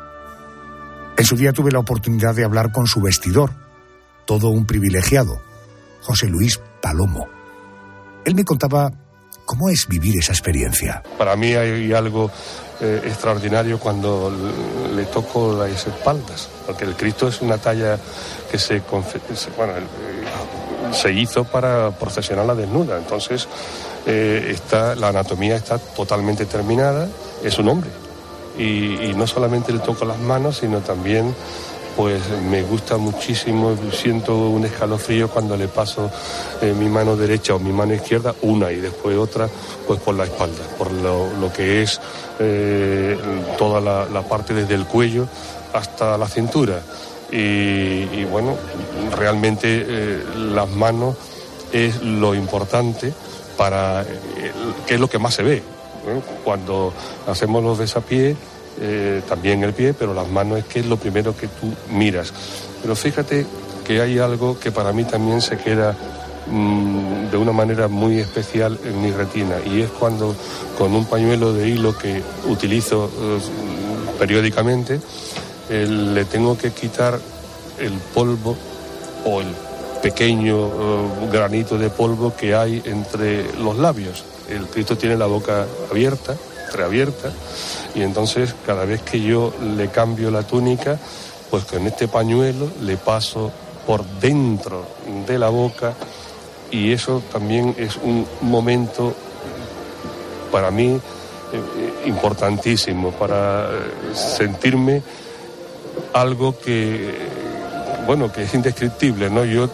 Speaker 8: En su día tuve la oportunidad de hablar con su vestidor, todo un privilegiado, José Luis Palomo. Él me contaba cómo es vivir esa experiencia.
Speaker 12: Para mí hay algo eh, extraordinario cuando le toco las espaldas, porque el Cristo es una talla que se, bueno, se hizo para procesionarla desnuda, entonces eh, está, la anatomía está totalmente terminada, es un hombre, y, y no solamente le toco las manos, sino también pues me gusta muchísimo, siento un escalofrío cuando le paso eh, mi mano derecha o mi mano izquierda, una y después otra, pues por la espalda, por lo, lo que es eh, toda la, la parte desde el cuello hasta la cintura. Y, y bueno, realmente eh, las manos es lo importante para, eh, que es lo que más se ve, ¿eh? Cuando hacemos los besapiés, eh, también el pie, pero las manos es que es lo primero que tú miras. Pero fíjate que hay algo que para mí también se queda mmm, de una manera muy especial en mi retina, y es cuando con un pañuelo de hilo que utilizo eh, periódicamente, eh, le tengo que quitar el polvo o el pequeño uh, granito de polvo que hay entre los labios. El Cristo tiene la boca abierta, entreabierta, y entonces cada vez que yo le cambio la túnica, pues con este pañuelo le paso por dentro de la boca, y eso también es un momento para mí eh, importantísimo, para eh, sentirme algo que, bueno, que es indescriptible, ¿no? Yo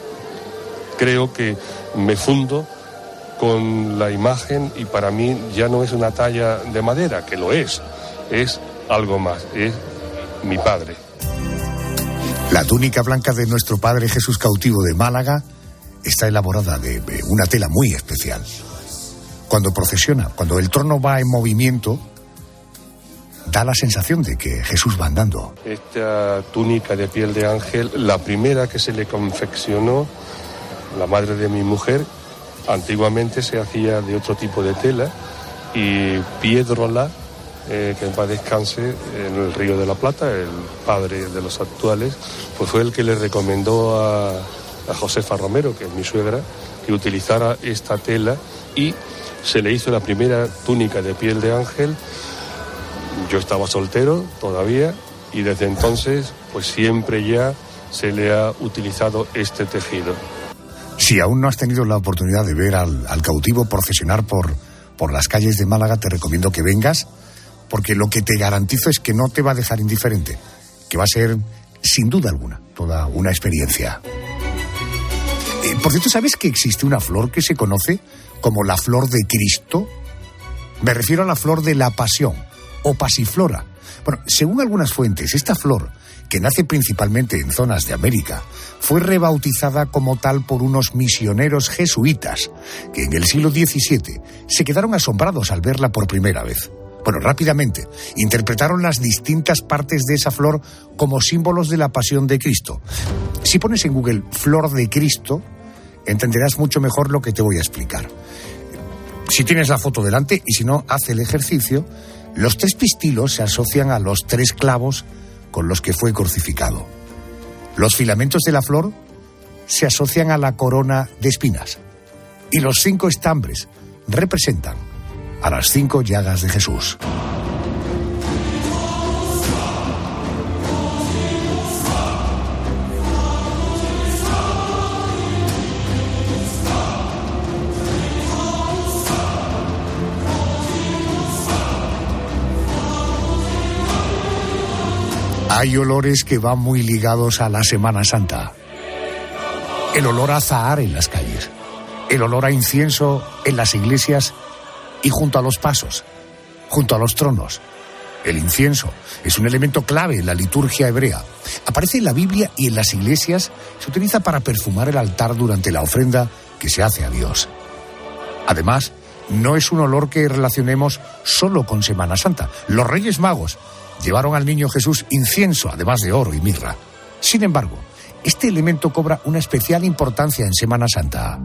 Speaker 12: creo que me fundo con la imagen, y para mí ya no es una talla de madera, que lo es, es algo más, es mi Padre.
Speaker 8: La túnica blanca de nuestro Padre Jesús cautivo de Málaga está elaborada de una tela muy especial. Cuando procesiona, cuando el trono va en movimiento, da la sensación de que Jesús va andando.
Speaker 12: Esta túnica de piel de ángel, la primera que se le confeccionó la madre de mi mujer, antiguamente se hacía de otro tipo de tela, y Piedrola, eh, que en paz descanse, en el Río de la Plata, el padre de los actuales, pues fue el que le recomendó a, a Josefa Romero, que es mi suegra, que utilizara esta tela, y se le hizo la primera túnica de piel de ángel. Yo estaba soltero todavía, y desde entonces pues siempre ya se le ha utilizado este tejido.
Speaker 8: Si aún no has tenido la oportunidad de ver al, al cautivo procesionar por, por las calles de Málaga, te recomiendo que vengas, porque lo que te garantizo es que no te va a dejar indiferente, que va a ser, sin duda alguna, toda una experiencia. Eh, por cierto, ¿sabes que existe una flor que se conoce como la flor de Cristo? Me refiero a la flor de la pasión, o pasiflora. Bueno, según algunas fuentes, esta flor, que nace principalmente en zonas de América, fue rebautizada como tal por unos misioneros jesuitas, que en el siglo diecisiete se quedaron asombrados al verla por primera vez. Bueno, rápidamente interpretaron las distintas partes de esa flor como símbolos de la pasión de Cristo. Si pones en Google flor de Cristo, entenderás mucho mejor lo que te voy a explicar. Si tienes la foto delante, y si no, haz el ejercicio. Los tres pistilos se asocian a los tres clavos con los que fue crucificado. Los filamentos de la flor se asocian a la corona de espinas. Y los cinco estambres representan a las cinco llagas de Jesús. Hay olores que van muy ligados a la Semana Santa. El olor a azahar en las calles, el olor a incienso en las iglesias y junto a los pasos, junto a los tronos. El incienso es un elemento clave en la liturgia hebrea. Aparece en la Biblia y en las iglesias se utiliza para perfumar el altar durante la ofrenda que se hace a Dios. Además, no es un olor que relacionemos solo con Semana Santa. Los Reyes Magos llevaron al niño Jesús incienso, además de oro y mirra. Sin embargo, este elemento cobra una especial importancia en Semana Santa.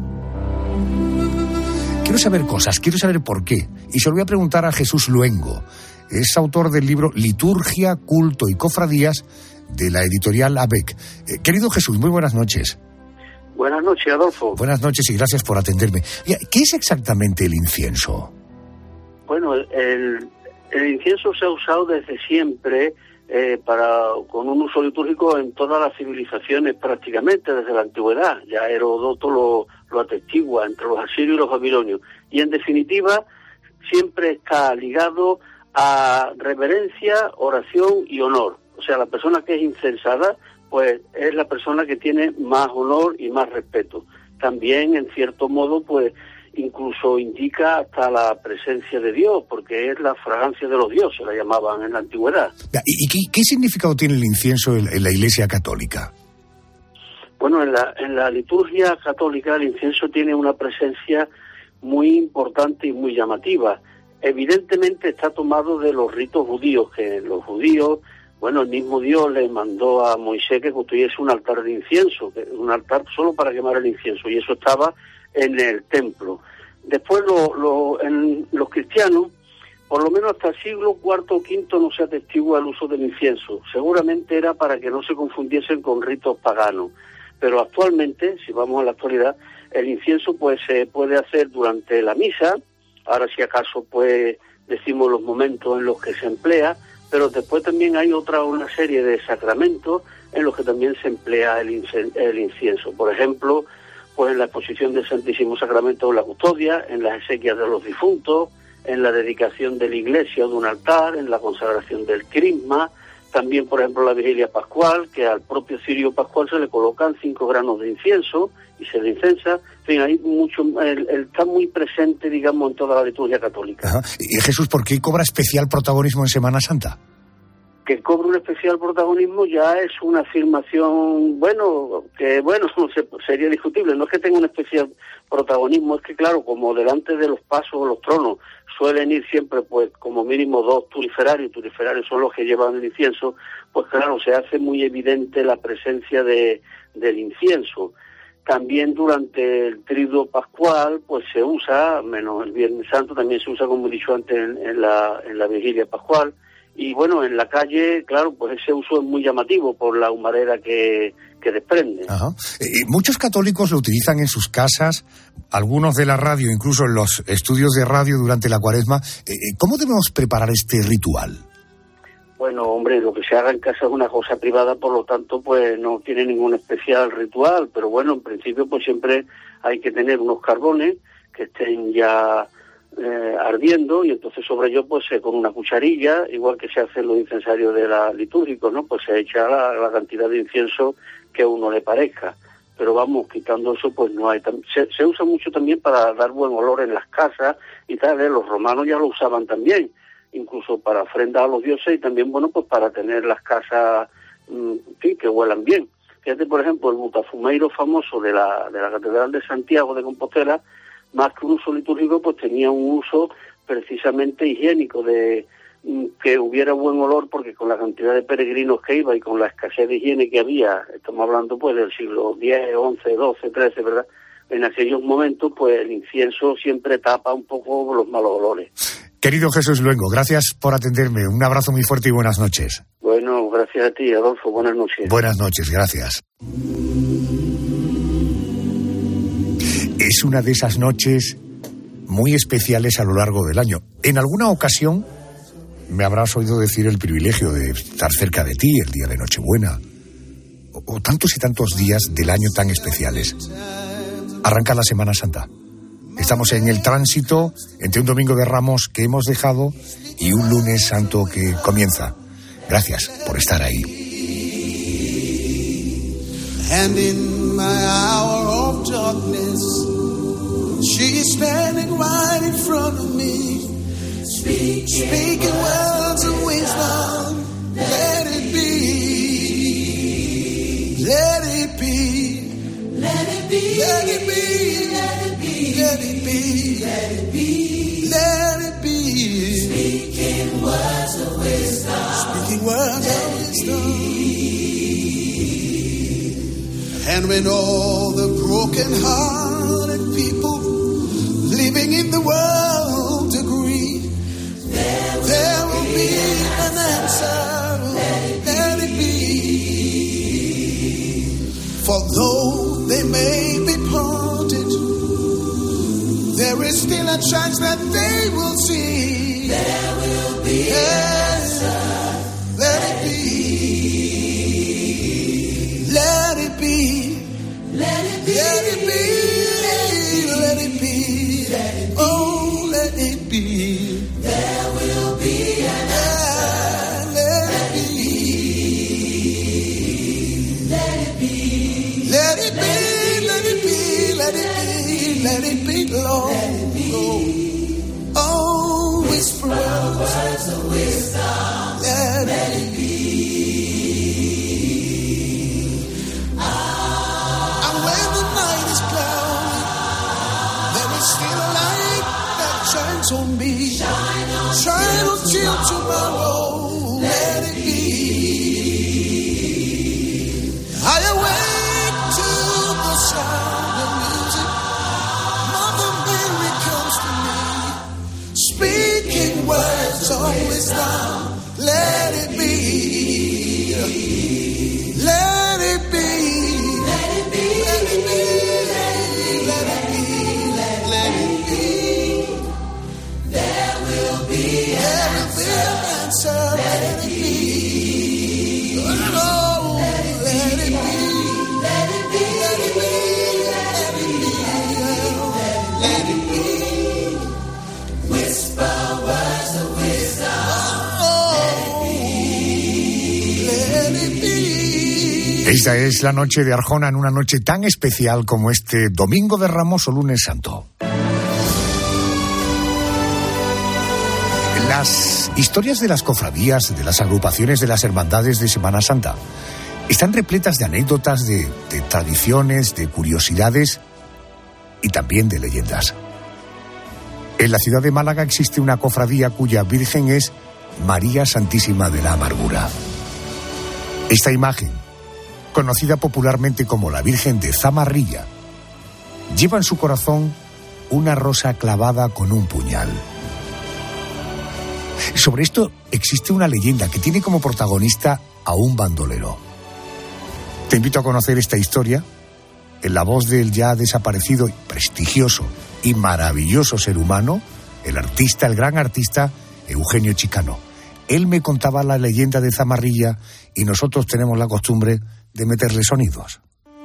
Speaker 8: Quiero saber cosas, quiero saber por qué. Y se lo voy a preguntar a Jesús Luengo. Es autor del libro Liturgia, Culto y Cofradías, de la editorial A B E C. Eh, querido Jesús, muy buenas noches.
Speaker 13: Buenas noches, Adolfo.
Speaker 8: Buenas noches y gracias por atenderme. ¿Qué es exactamente el incienso?
Speaker 13: Bueno, el, el, el incienso se ha usado desde siempre eh, para con un uso litúrgico en todas las civilizaciones prácticamente, desde la antigüedad. Ya Heródoto lo, lo atestigua entre los asirios y los babilonios. Y en definitiva, siempre está ligado a reverencia, oración y honor. O sea, la persona que es incensada, pues es la persona que tiene más honor y más respeto. También, en cierto modo, pues incluso indica hasta la presencia de Dios, porque es la fragancia de los dioses, la llamaban en la antigüedad.
Speaker 8: ¿Y, y qué, qué significado tiene el incienso en, en la Iglesia Católica?
Speaker 13: Bueno, en la, en la liturgia católica el incienso tiene una presencia muy importante y muy llamativa. evidentemente está tomado de los ritos judíos, que los judíos, bueno, el mismo Dios le mandó a Moisés que construyese un altar de incienso, un altar solo para quemar el incienso, y eso estaba en el templo. Después lo, lo, en los cristianos, por lo menos hasta el siglo cuarto o quinto no se atestigua el uso del incienso. Seguramente era para que no se confundiesen con ritos paganos. Pero actualmente, si vamos a la actualidad, el incienso pues se puede hacer durante la misa. Ahora si acaso pues decimos los momentos en los que se emplea, pero después también hay otra una serie de sacramentos en los que también se emplea el, el incienso. Por ejemplo, pues en la exposición del Santísimo Sacramento de la custodia, en las exequias de los difuntos, en la dedicación de la iglesia o de un altar, en la consagración del crisma, también, por ejemplo, la vigilia pascual, que al propio cirio pascual se le colocan cinco granos de incienso y se le incensa. En fin, hay mucho, el, el, está muy presente, digamos, en toda la liturgia católica.
Speaker 8: Ajá. Y Jesús, ¿por qué cobra especial protagonismo en Semana Santa?
Speaker 13: Que cobre un especial protagonismo ya es una afirmación, bueno, que bueno, sería discutible. No es que tenga un especial protagonismo, es que claro, como delante de los pasos o los tronos suelen ir siempre, pues, como mínimo dos turiferarios, turiferarios son los que llevan el incienso, pues claro, se hace muy evidente la presencia de del incienso. También durante el triduo pascual, pues se usa, menos el Viernes Santo, también se usa, como he dicho antes, en, en la en la vigilia pascual. Y bueno, en la calle, claro, pues ese uso es muy llamativo por la humareda que, que desprende.
Speaker 8: Ajá. Eh, muchos católicos lo utilizan en sus casas, algunos de la radio, incluso en los estudios de radio durante la Cuaresma. Eh, ¿Cómo debemos preparar este ritual?
Speaker 13: Bueno, hombre, lo que se haga en casa es una cosa privada, por lo tanto, pues no tiene ningún especial ritual. Pero bueno, en principio, pues siempre hay que tener unos carbones que estén ya Eh, ardiendo, y entonces sobre ello pues eh, con una cucharilla, igual que se hace en los incensarios de la litúrgicos, ¿no? Pues se echa la, la cantidad de incienso que a uno le parezca, pero vamos, quitando eso pues no hay. Se, se usa mucho también para dar buen olor en las casas y tal, ¿eh? Los romanos ya lo usaban también, incluso para ofrendar a los dioses, y también, bueno, pues para tener las casas, mmm, sí, que huelan bien. Fíjate, por ejemplo, el butafumeiro famoso de la de la Catedral de Santiago de Compostela, más que un uso litúrgico, pues tenía un uso precisamente higiénico, de que hubiera buen olor, porque con la cantidad de peregrinos que iba y con la escasez de higiene que había, estamos hablando pues del siglo diez, once, doce, trece, ¿verdad? En aquellos momentos, pues el incienso siempre tapa un poco los malos olores.
Speaker 8: Querido Jesús Luengo, gracias por atenderme. Un abrazo muy fuerte y buenas noches.
Speaker 13: Bueno, gracias a ti, Adolfo. Buenas noches.
Speaker 8: Buenas noches, gracias. Es una de esas noches muy especiales a lo largo del año. En alguna ocasión me habrás oído decir el privilegio de estar cerca de ti el día de Nochebuena, o, o tantos y tantos días del año tan especiales. Arranca la Semana Santa. Estamos en el tránsito entre un domingo de Ramos que hemos dejado y un lunes santo que comienza. Gracias por estar ahí.
Speaker 14: And in my hour of darkness, she's standing right in front of me, speaking, speaking words of wisdom. Let it be, let it be, let it be, let it be, let it be, let it be, let it be, let it be. Speaking words of wisdom, speaking words of wisdom. And when all the broken-hearted people living in the world agree, there will, there will be, be an answer. Let it, let it be. For though they may be parted, there is still a chance that they will see. There will be an answer. Let it be. Let it be. Let it be. Let it be. Let it be. Let it be. Oh, let it be. There will be an answer. Let it be. Let it be. Let it be. Let it be. Let it be. Let it be, Lord. Oh, whisper words of wisdom. Let it be. Still a light that shines on me. Shine
Speaker 8: Esta es la noche de Arjona, en una noche tan especial como este Domingo de Ramos o Lunes Santo. Las historias de las cofradías, de las agrupaciones de las hermandades de Semana Santa, están repletas de anécdotas, de, de tradiciones, de curiosidades y también de leyendas. En la ciudad de Málaga existe una cofradía cuya virgen es María Santísima de la Amargura. Esta imagen, conocida popularmente como la Virgen de Zamarrilla, lleva en su corazón una rosa clavada con un puñal. Sobre esto existe una leyenda que tiene como protagonista a un bandolero. Te invito a conocer esta historia en la voz del ya desaparecido, prestigioso y maravilloso ser humano, el artista, el gran artista Eugenio Chicano. Él me contaba la leyenda de Zamarrilla y nosotros tenemos la costumbre de meterle sonidos.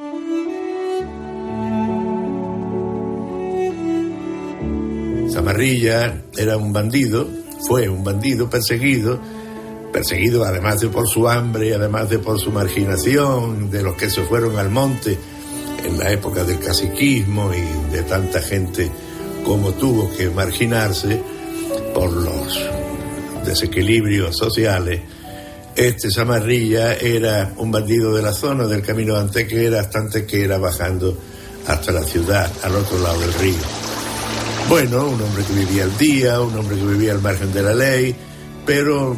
Speaker 15: Zamarrilla era un bandido, fue un bandido perseguido, perseguido además de por su hambre, además de por su marginación, de los que se fueron al monte en la época del caciquismo y de tanta gente como tuvo que marginarse por los desequilibrios sociales. Este Zamarrilla era un bandido de la zona del camino de Antequera hasta Antequera, bajando hasta la ciudad, al otro lado del río. Bueno, un hombre que vivía al día, un hombre que vivía al margen de la ley, pero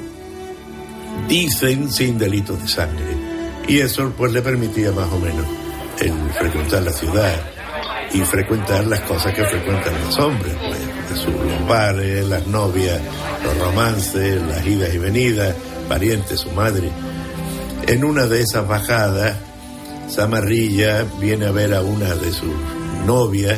Speaker 15: dicen sin delitos de sangre. Y eso pues le permitía más o menos el frecuentar la ciudad y frecuentar las cosas que frecuentan los hombres, pues, los bares, las novias, los romances, las idas y venidas, parientes, su madre. En una de esas bajadas, Zamarrilla viene a ver a una de sus novias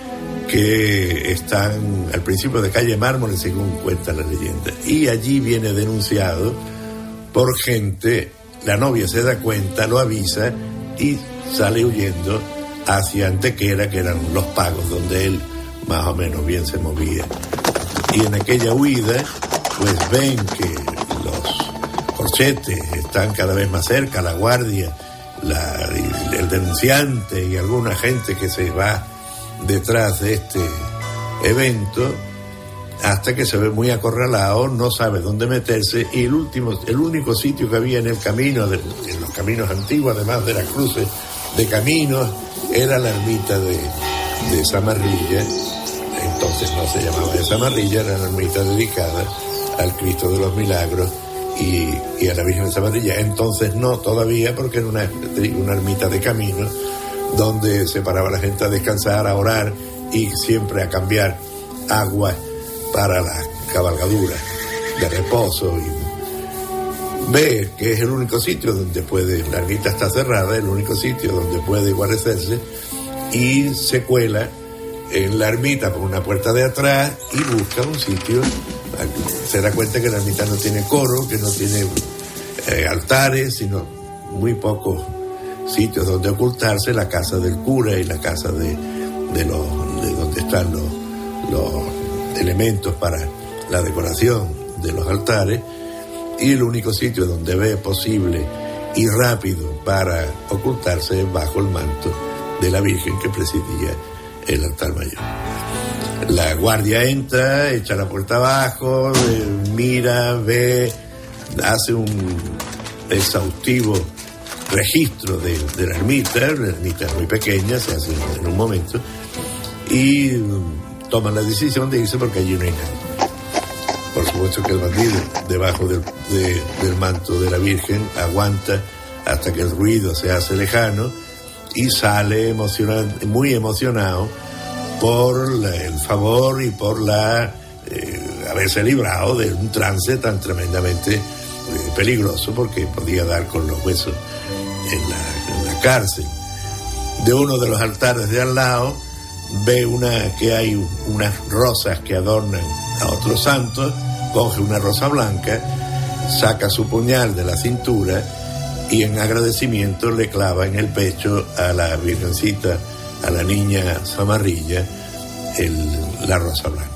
Speaker 15: que están al principio de calle Mármol, según cuenta la leyenda, y allí viene denunciado por gente. La novia se da cuenta, lo avisa y sale huyendo hacia Antequera, que eran los pagos donde él más o menos bien se movía. Y en aquella huida pues ven que los corchetes están cada vez más cerca, la guardia, la, el denunciante y alguna gente que se va detrás de este evento, hasta que se ve muy acorralado, no sabe dónde meterse, y el último, el único sitio que había en el camino, de, en los caminos antiguos, además de las cruces de caminos, era la ermita de, de Zamarrilla. Entonces no se llamaba de Zamarrilla, era la ermita dedicada al Cristo de los Milagros y, y a la Virgen de Zamarrilla. Entonces no todavía, porque era una, una ermita de camino donde se paraba la gente a descansar, a orar y siempre a cambiar agua para la cabalgadura de reposo. Y ve que es el único sitio donde puede, la ermita está cerrada, el único sitio donde puede guarecerse, y se cuela en la ermita por una puerta de atrás y busca un sitio. Se da cuenta que la ermita no tiene coro, que no tiene eh, altares, sino muy pocos sitios donde ocultarse, la casa del cura y la casa de, de, los, de donde están los, los elementos para la decoración de los altares, y el único sitio donde ve posible y rápido para ocultarse es bajo el manto de la Virgen que presidía el altar mayor. La guardia entra, echa la puerta abajo, eh, mira, ve, hace un exhaustivo registro de, de la ermita. La ermita es muy pequeña, se hace en un momento, y toman la decisión de irse porque allí no hay nadie. Por supuesto que el bandido, debajo del, de, del manto de la Virgen, aguanta hasta que el ruido se hace lejano y sale emocionado, muy emocionado por la, el favor y por la eh, haberse librado de un trance tan tremendamente eh, peligroso, porque podía dar con los huesos en la, en la cárcel. De uno de los altares de al lado ve una que hay unas rosas que adornan a otros santos, coge una rosa blanca, saca su puñal de la cintura y en agradecimiento le clava en el pecho a la Virgencita, a la niña Zamarrilla, el, la rosa blanca.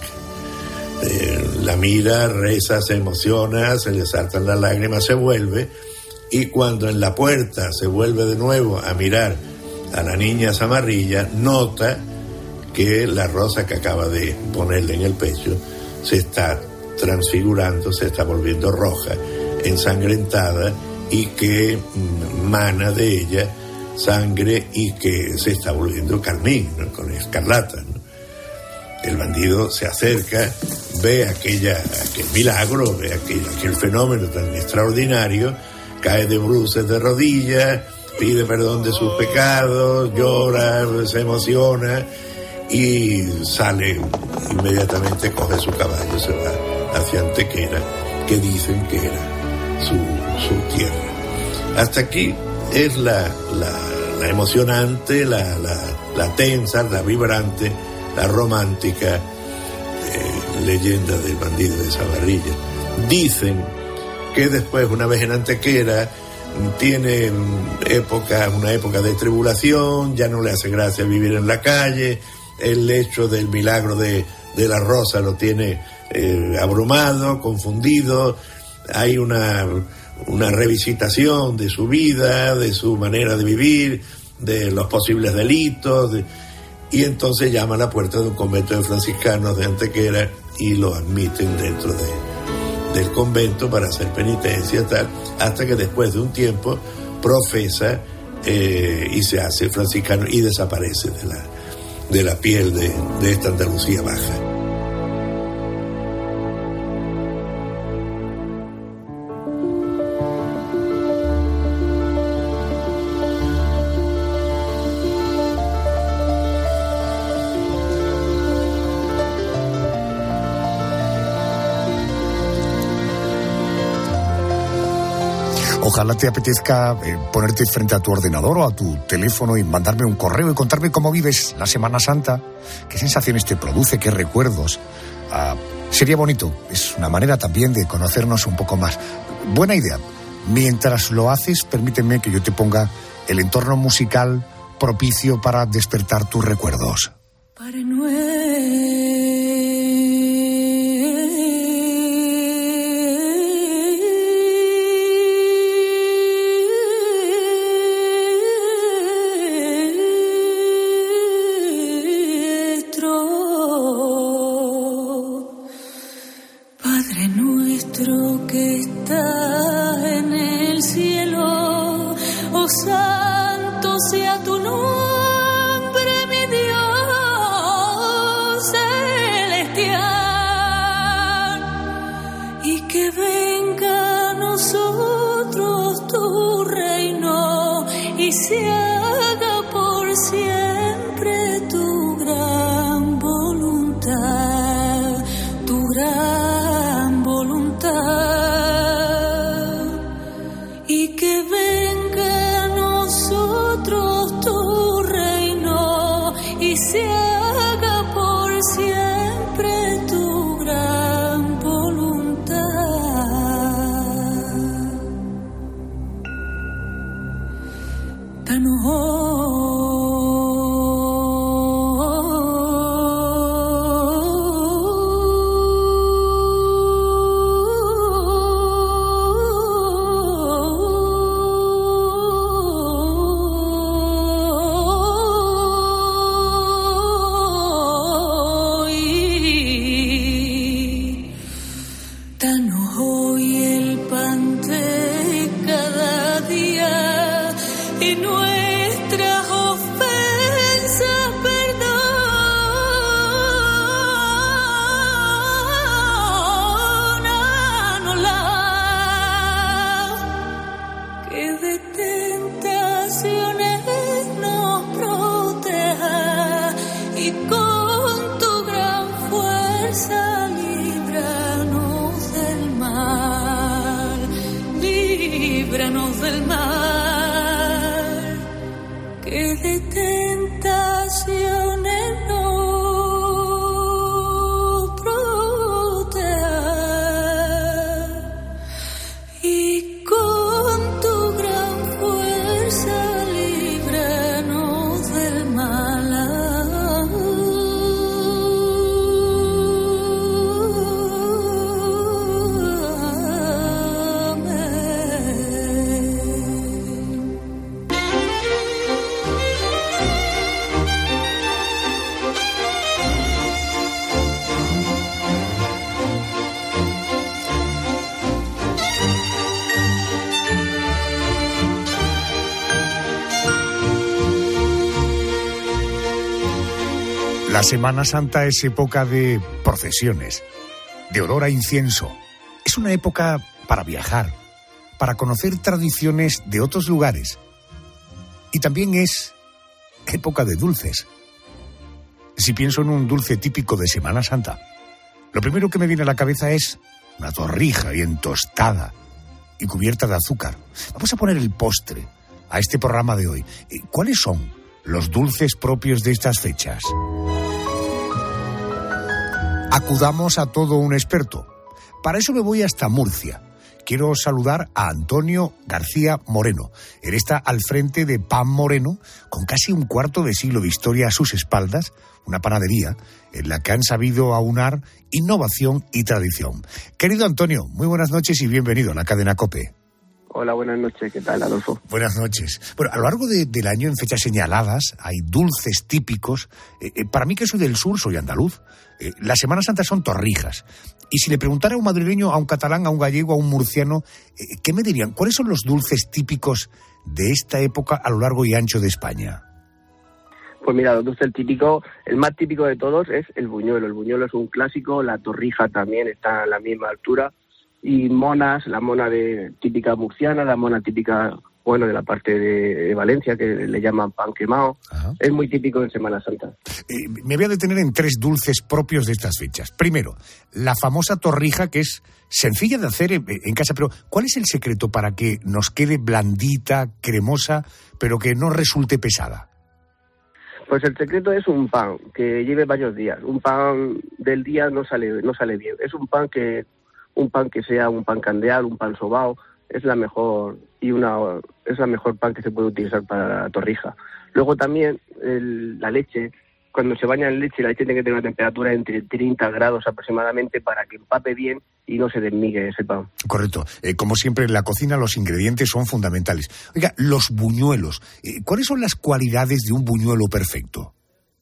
Speaker 15: Eh, la mira, reza, se emociona, se le saltan las lágrimas, se vuelve y cuando en la puerta se vuelve de nuevo a mirar a la niña Zamarrilla, nota que la rosa que acaba de ponerle en el pecho se está transfigurando, se está volviendo roja, ensangrentada, y que mana de ella sangre y que se está volviendo carmín, ¿no? Con escarlata, ¿no? El bandido se acerca, ve aquella, aquel milagro, ve aquel, aquel fenómeno tan extraordinario, cae de bruces de rodillas, pide perdón de sus pecados, llora, se emociona y sale inmediatamente, coge su caballo, se va hacia Antequera, que dicen que era su, su tierra. Hasta aquí es la, la, la emocionante, la, la, la tensa, la vibrante, la romántica eh, leyenda del bandido de Zamarrilla. Dicen que después, una vez en Antequera, tiene época, una época de tribulación, ya no le hace gracia vivir en la calle, el hecho del milagro de, de la rosa lo tiene eh, abrumado, confundido, hay una, una revisitación de su vida, de su manera de vivir, de los posibles delitos, de, y entonces llama a la puerta de un convento de franciscanos de Antequera y lo admiten dentro de, del convento para hacer penitencia, tal, hasta que después de un tiempo profesa eh, y se hace franciscano y desaparece de la, de la piel de, de esta Andalucía baja.
Speaker 8: Ojalá te apetezca eh, ponerte frente a tu ordenador o a tu teléfono y mandarme un correo y contarme cómo vives la Semana Santa, qué sensaciones te produce, qué recuerdos. Ah, sería bonito, es una manera también de conocernos un poco más. Buena idea. Mientras lo haces, permíteme que yo te ponga el entorno musical propicio para despertar tus recuerdos.
Speaker 14: Padre nuestro, Padre nuestro que estás en el cielo, oh santo sea tu nombre, mi Dios celestial, y que venga a nosotros tu reino y se haga por siempre tu gran voluntad, tu gran voluntad, y que venga a nosotros tu reino y se haga por siempre tu gran voluntad. Danos hoy, danos hoy el pan de cada día y nuestras ofensas perdónanoslas, que de tentaciones nos proteja y con tu gran fuerza líbranos del mal, líbranos del mal, que de tentaciones nos proteja y con tu gran fuerza líbranos del mal. Amén.
Speaker 8: La Semana Santa es época de procesiones, de olor a incienso. Es una época para viajar, para conocer tradiciones de otros lugares. Y también es época de dulces. Si pienso en un dulce típico de Semana Santa, lo primero que me viene a la cabeza es una torrija bien tostada y cubierta de azúcar. Vamos a poner el postre a este programa de hoy. ¿Cuáles son los dulces propios de estas fechas? Acudamos a todo un experto. Para eso me voy hasta Murcia. Quiero saludar a Antonio García Moreno. Él está al frente de Pan Moreno, con casi un cuarto de siglo de historia a sus espaldas, una panadería en la que han sabido aunar innovación y tradición. Querido Antonio, muy buenas noches y bienvenido a la cadena COPE.
Speaker 16: Hola, buenas noches. ¿Qué tal, Adolfo?
Speaker 8: Buenas noches. Bueno, a lo largo de, del año, en fechas señaladas, hay dulces típicos. Eh, eh, para mí, que soy del sur, soy andaluz, eh, la Semana Santa son torrijas. Y si le preguntara a un madrileño, a un catalán, a un gallego, a un murciano, eh, ¿qué me dirían? ¿Cuáles son los dulces típicos de esta época a lo largo y ancho de España?
Speaker 16: Pues mira, los dulces típicos, el más típico de todos es el buñuelo. El buñuelo es un clásico, la torrija también está a la misma altura. Y monas, la mona de típica murciana, la mona típica, bueno, de la parte de, de Valencia, que le llaman pan quemado. Ajá. Es muy típico en Semana Santa.
Speaker 8: Eh, me voy a detener en tres dulces propios de estas fechas. Primero, la famosa torrija, que es sencilla de hacer en, en casa, pero ¿cuál es el secreto para que nos quede blandita, cremosa, pero que no resulte pesada?
Speaker 16: Pues el secreto es un pan que lleve varios días. Un pan del día no sale, no sale bien. Es un pan que... un pan que sea un pan candeal, un pan sobao, es la mejor y una es la mejor pan que se puede utilizar para la torrija. Luego también el, la leche, cuando se baña en leche, la leche tiene que tener una temperatura entre treinta grados aproximadamente para que empape bien y no se desmigue ese pan.
Speaker 8: Correcto. Eh, como siempre en la cocina los ingredientes son fundamentales. Oiga, los buñuelos, eh, ¿cuáles son las cualidades de un buñuelo perfecto?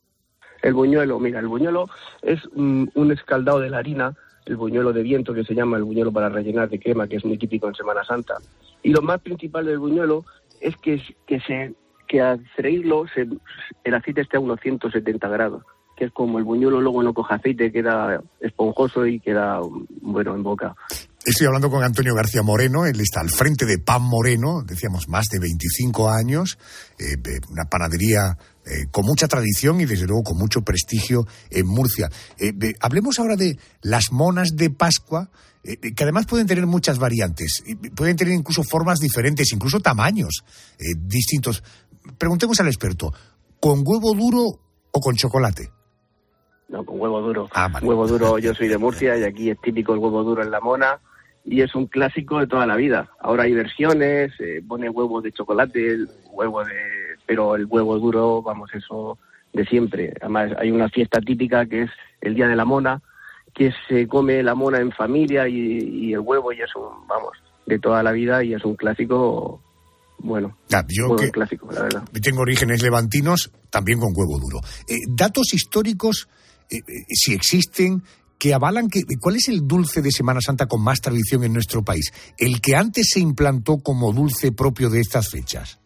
Speaker 16: El buñuelo, mira, el buñuelo es mm, un escaldado de la harina, el buñuelo de viento, que se llama el buñuelo para rellenar de crema, que es muy típico en Semana Santa. Y lo más principal del buñuelo es que, que, se, que al freírlo se, el aceite esté a unos ciento setenta grados, que es como el buñuelo luego no coge aceite, queda esponjoso y queda, bueno, en boca.
Speaker 8: Estoy hablando con Antonio García Moreno, él está al frente de Pan Moreno, decíamos más de veinticinco años, eh, una panadería eh, con mucha tradición y desde luego con mucho prestigio en Murcia. Eh, eh, hablemos ahora de las monas de Pascua, eh, que además pueden tener muchas variantes, pueden tener incluso formas diferentes, incluso tamaños eh, distintos. Preguntemos al experto, ¿con huevo duro o con chocolate?
Speaker 16: No, con huevo duro.
Speaker 8: Ah, vale.
Speaker 16: Huevo duro, yo soy de Murcia y aquí es típico el huevo duro en la mona y es un clásico de toda la vida. Ahora hay versiones, eh, pone huevo de chocolate, huevo de... pero el huevo duro, vamos, eso de siempre. Además hay una fiesta típica que es el Día de la Mona, que se come la mona en familia y, y el huevo y es un, vamos, de toda la vida y es un clásico... Bueno,
Speaker 8: ah, yo que
Speaker 16: clásico, la verdad.
Speaker 8: Tengo orígenes levantinos, también con huevo duro. Eh, datos históricos, eh, eh, si existen, que avalan que ¿cuál es el dulce de Semana Santa con más tradición en nuestro país? El que antes se implantó como dulce propio de estas fechas.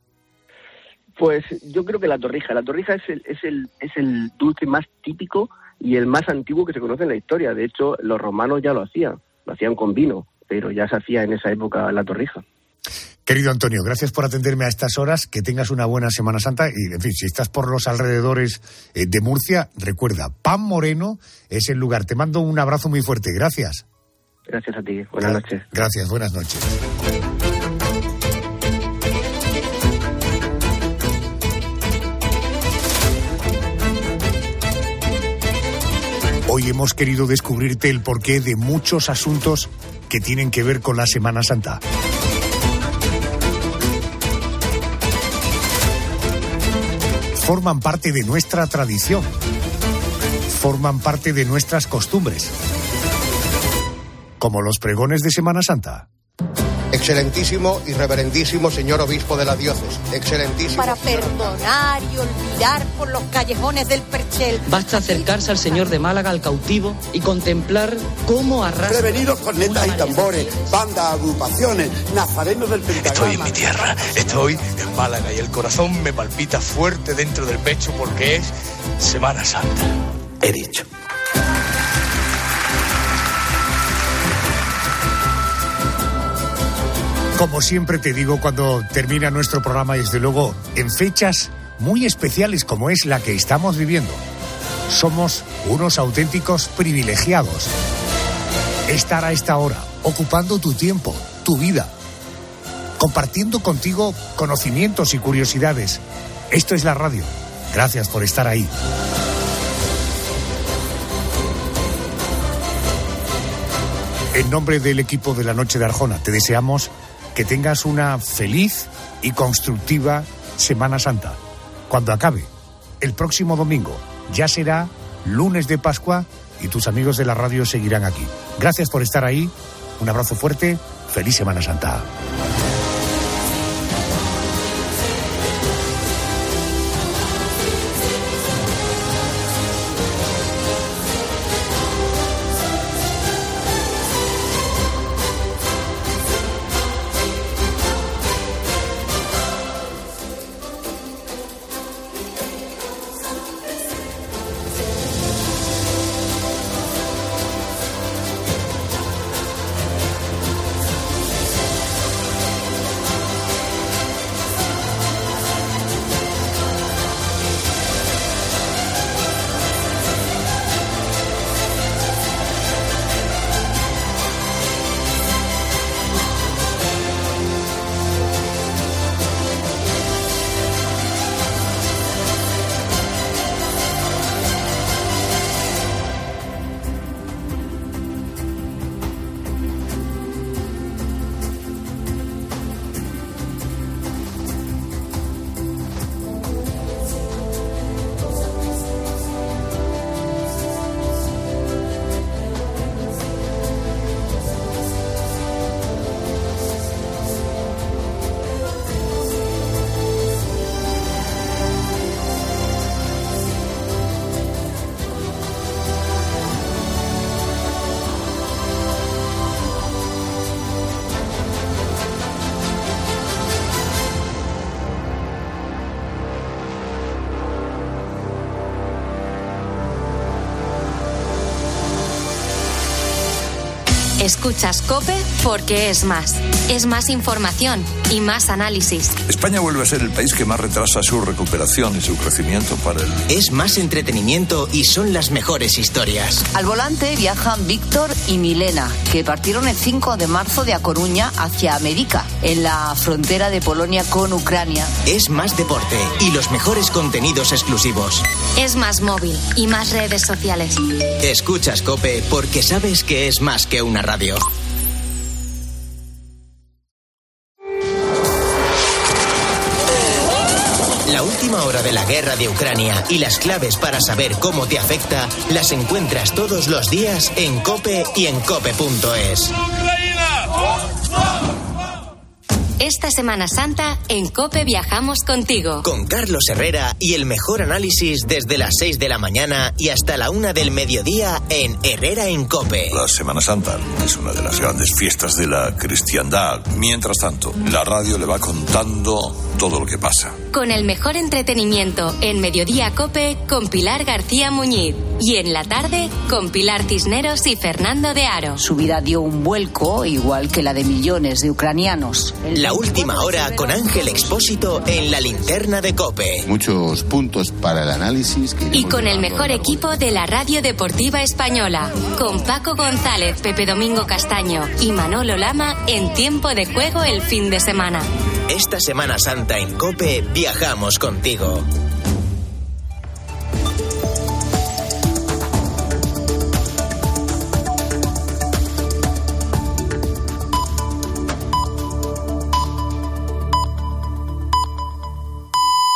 Speaker 16: Pues yo creo que la torrija. La torrija es el, es el, es el dulce más típico y el más antiguo que se conoce en la historia. De hecho, los romanos ya lo hacían, lo hacían con vino, pero ya se hacía en esa época la torrija.
Speaker 8: Querido Antonio, gracias por atenderme a estas horas, que tengas una buena Semana Santa y, en fin, si estás por los alrededores eh, de Murcia, recuerda, Pan Moreno es el lugar. Te mando un abrazo muy fuerte, gracias.
Speaker 16: Gracias a ti, buenas Gra- noches.
Speaker 8: Gracias, buenas noches. Hoy hemos querido descubrirte el porqué de muchos asuntos que tienen que ver con la Semana Santa. Forman parte de nuestra tradición, forman parte de nuestras costumbres, como los pregones de Semana Santa.
Speaker 17: Excelentísimo y reverendísimo señor obispo de la diócesis. Excelentísimo.
Speaker 18: Para perdonar y olvidar por los callejones del Perchel.
Speaker 19: Basta acercarse al señor de Málaga, al cautivo, y contemplar cómo arrastra...
Speaker 20: Prevenidos cornetas y tambores, bandas, agrupaciones, nazarenos del pentagrama.
Speaker 21: Estoy en mi tierra, estoy en Málaga y el corazón me palpita fuerte dentro del pecho porque es Semana Santa. He dicho.
Speaker 8: Como siempre te digo cuando termina nuestro programa, y desde luego en fechas muy especiales como es la que estamos viviendo, somos unos auténticos privilegiados. Estar a esta hora, ocupando tu tiempo, tu vida, compartiendo contigo conocimientos y curiosidades. Esto es la radio. Gracias por estar ahí. En nombre del equipo de la Noche de Arjona, te deseamos que tengas una feliz y constructiva Semana Santa. Cuando acabe, el próximo domingo, ya será lunes de Pascua y tus amigos de la radio seguirán aquí. Gracias por estar ahí. Un abrazo fuerte. Feliz Semana Santa.
Speaker 3: Escuchas COPE porque es más. Es más información y más análisis.
Speaker 22: España vuelve a ser el país que más retrasa su recuperación y su crecimiento para el...
Speaker 2: Es más entretenimiento y son las mejores historias.
Speaker 23: Al volante viajan Víctor y Milena, que partieron el cinco de marzo de A Coruña hacia América, en la frontera de Polonia con Ucrania.
Speaker 2: Es más deporte y los mejores contenidos exclusivos.
Speaker 3: Es más móvil y más redes sociales.
Speaker 2: Escuchas COPE porque sabes que es más que una radio. La última hora de la guerra de Ucrania y las claves para saber cómo te afecta las encuentras todos los días en COPE y en cope punto es.
Speaker 3: Esta Semana Santa, en COPE viajamos contigo.
Speaker 2: Con Carlos Herrera y el mejor análisis desde las seis de la mañana y hasta la una del mediodía en Herrera en COPE.
Speaker 22: La Semana Santa es una de las grandes fiestas de la cristiandad. Mientras tanto, la radio le va contando todo lo que pasa.
Speaker 3: Con el mejor entretenimiento en Mediodía COPE con Pilar García Muñiz. Y en la tarde con Pilar Cisneros y Fernando de Aro.
Speaker 23: Su vida dio un vuelco, igual que la de millones de ucranianos.
Speaker 2: La última hora con Ángel Expósito en la linterna de COPE.
Speaker 24: Muchos puntos para el análisis.
Speaker 3: Y con el mejor equipo de la Radio Deportiva Española. Con Paco González, Pepe Domingo Castaño y Manolo Lama en Tiempo de Juego el fin de semana.
Speaker 2: Esta Semana Santa en COPE viajamos contigo.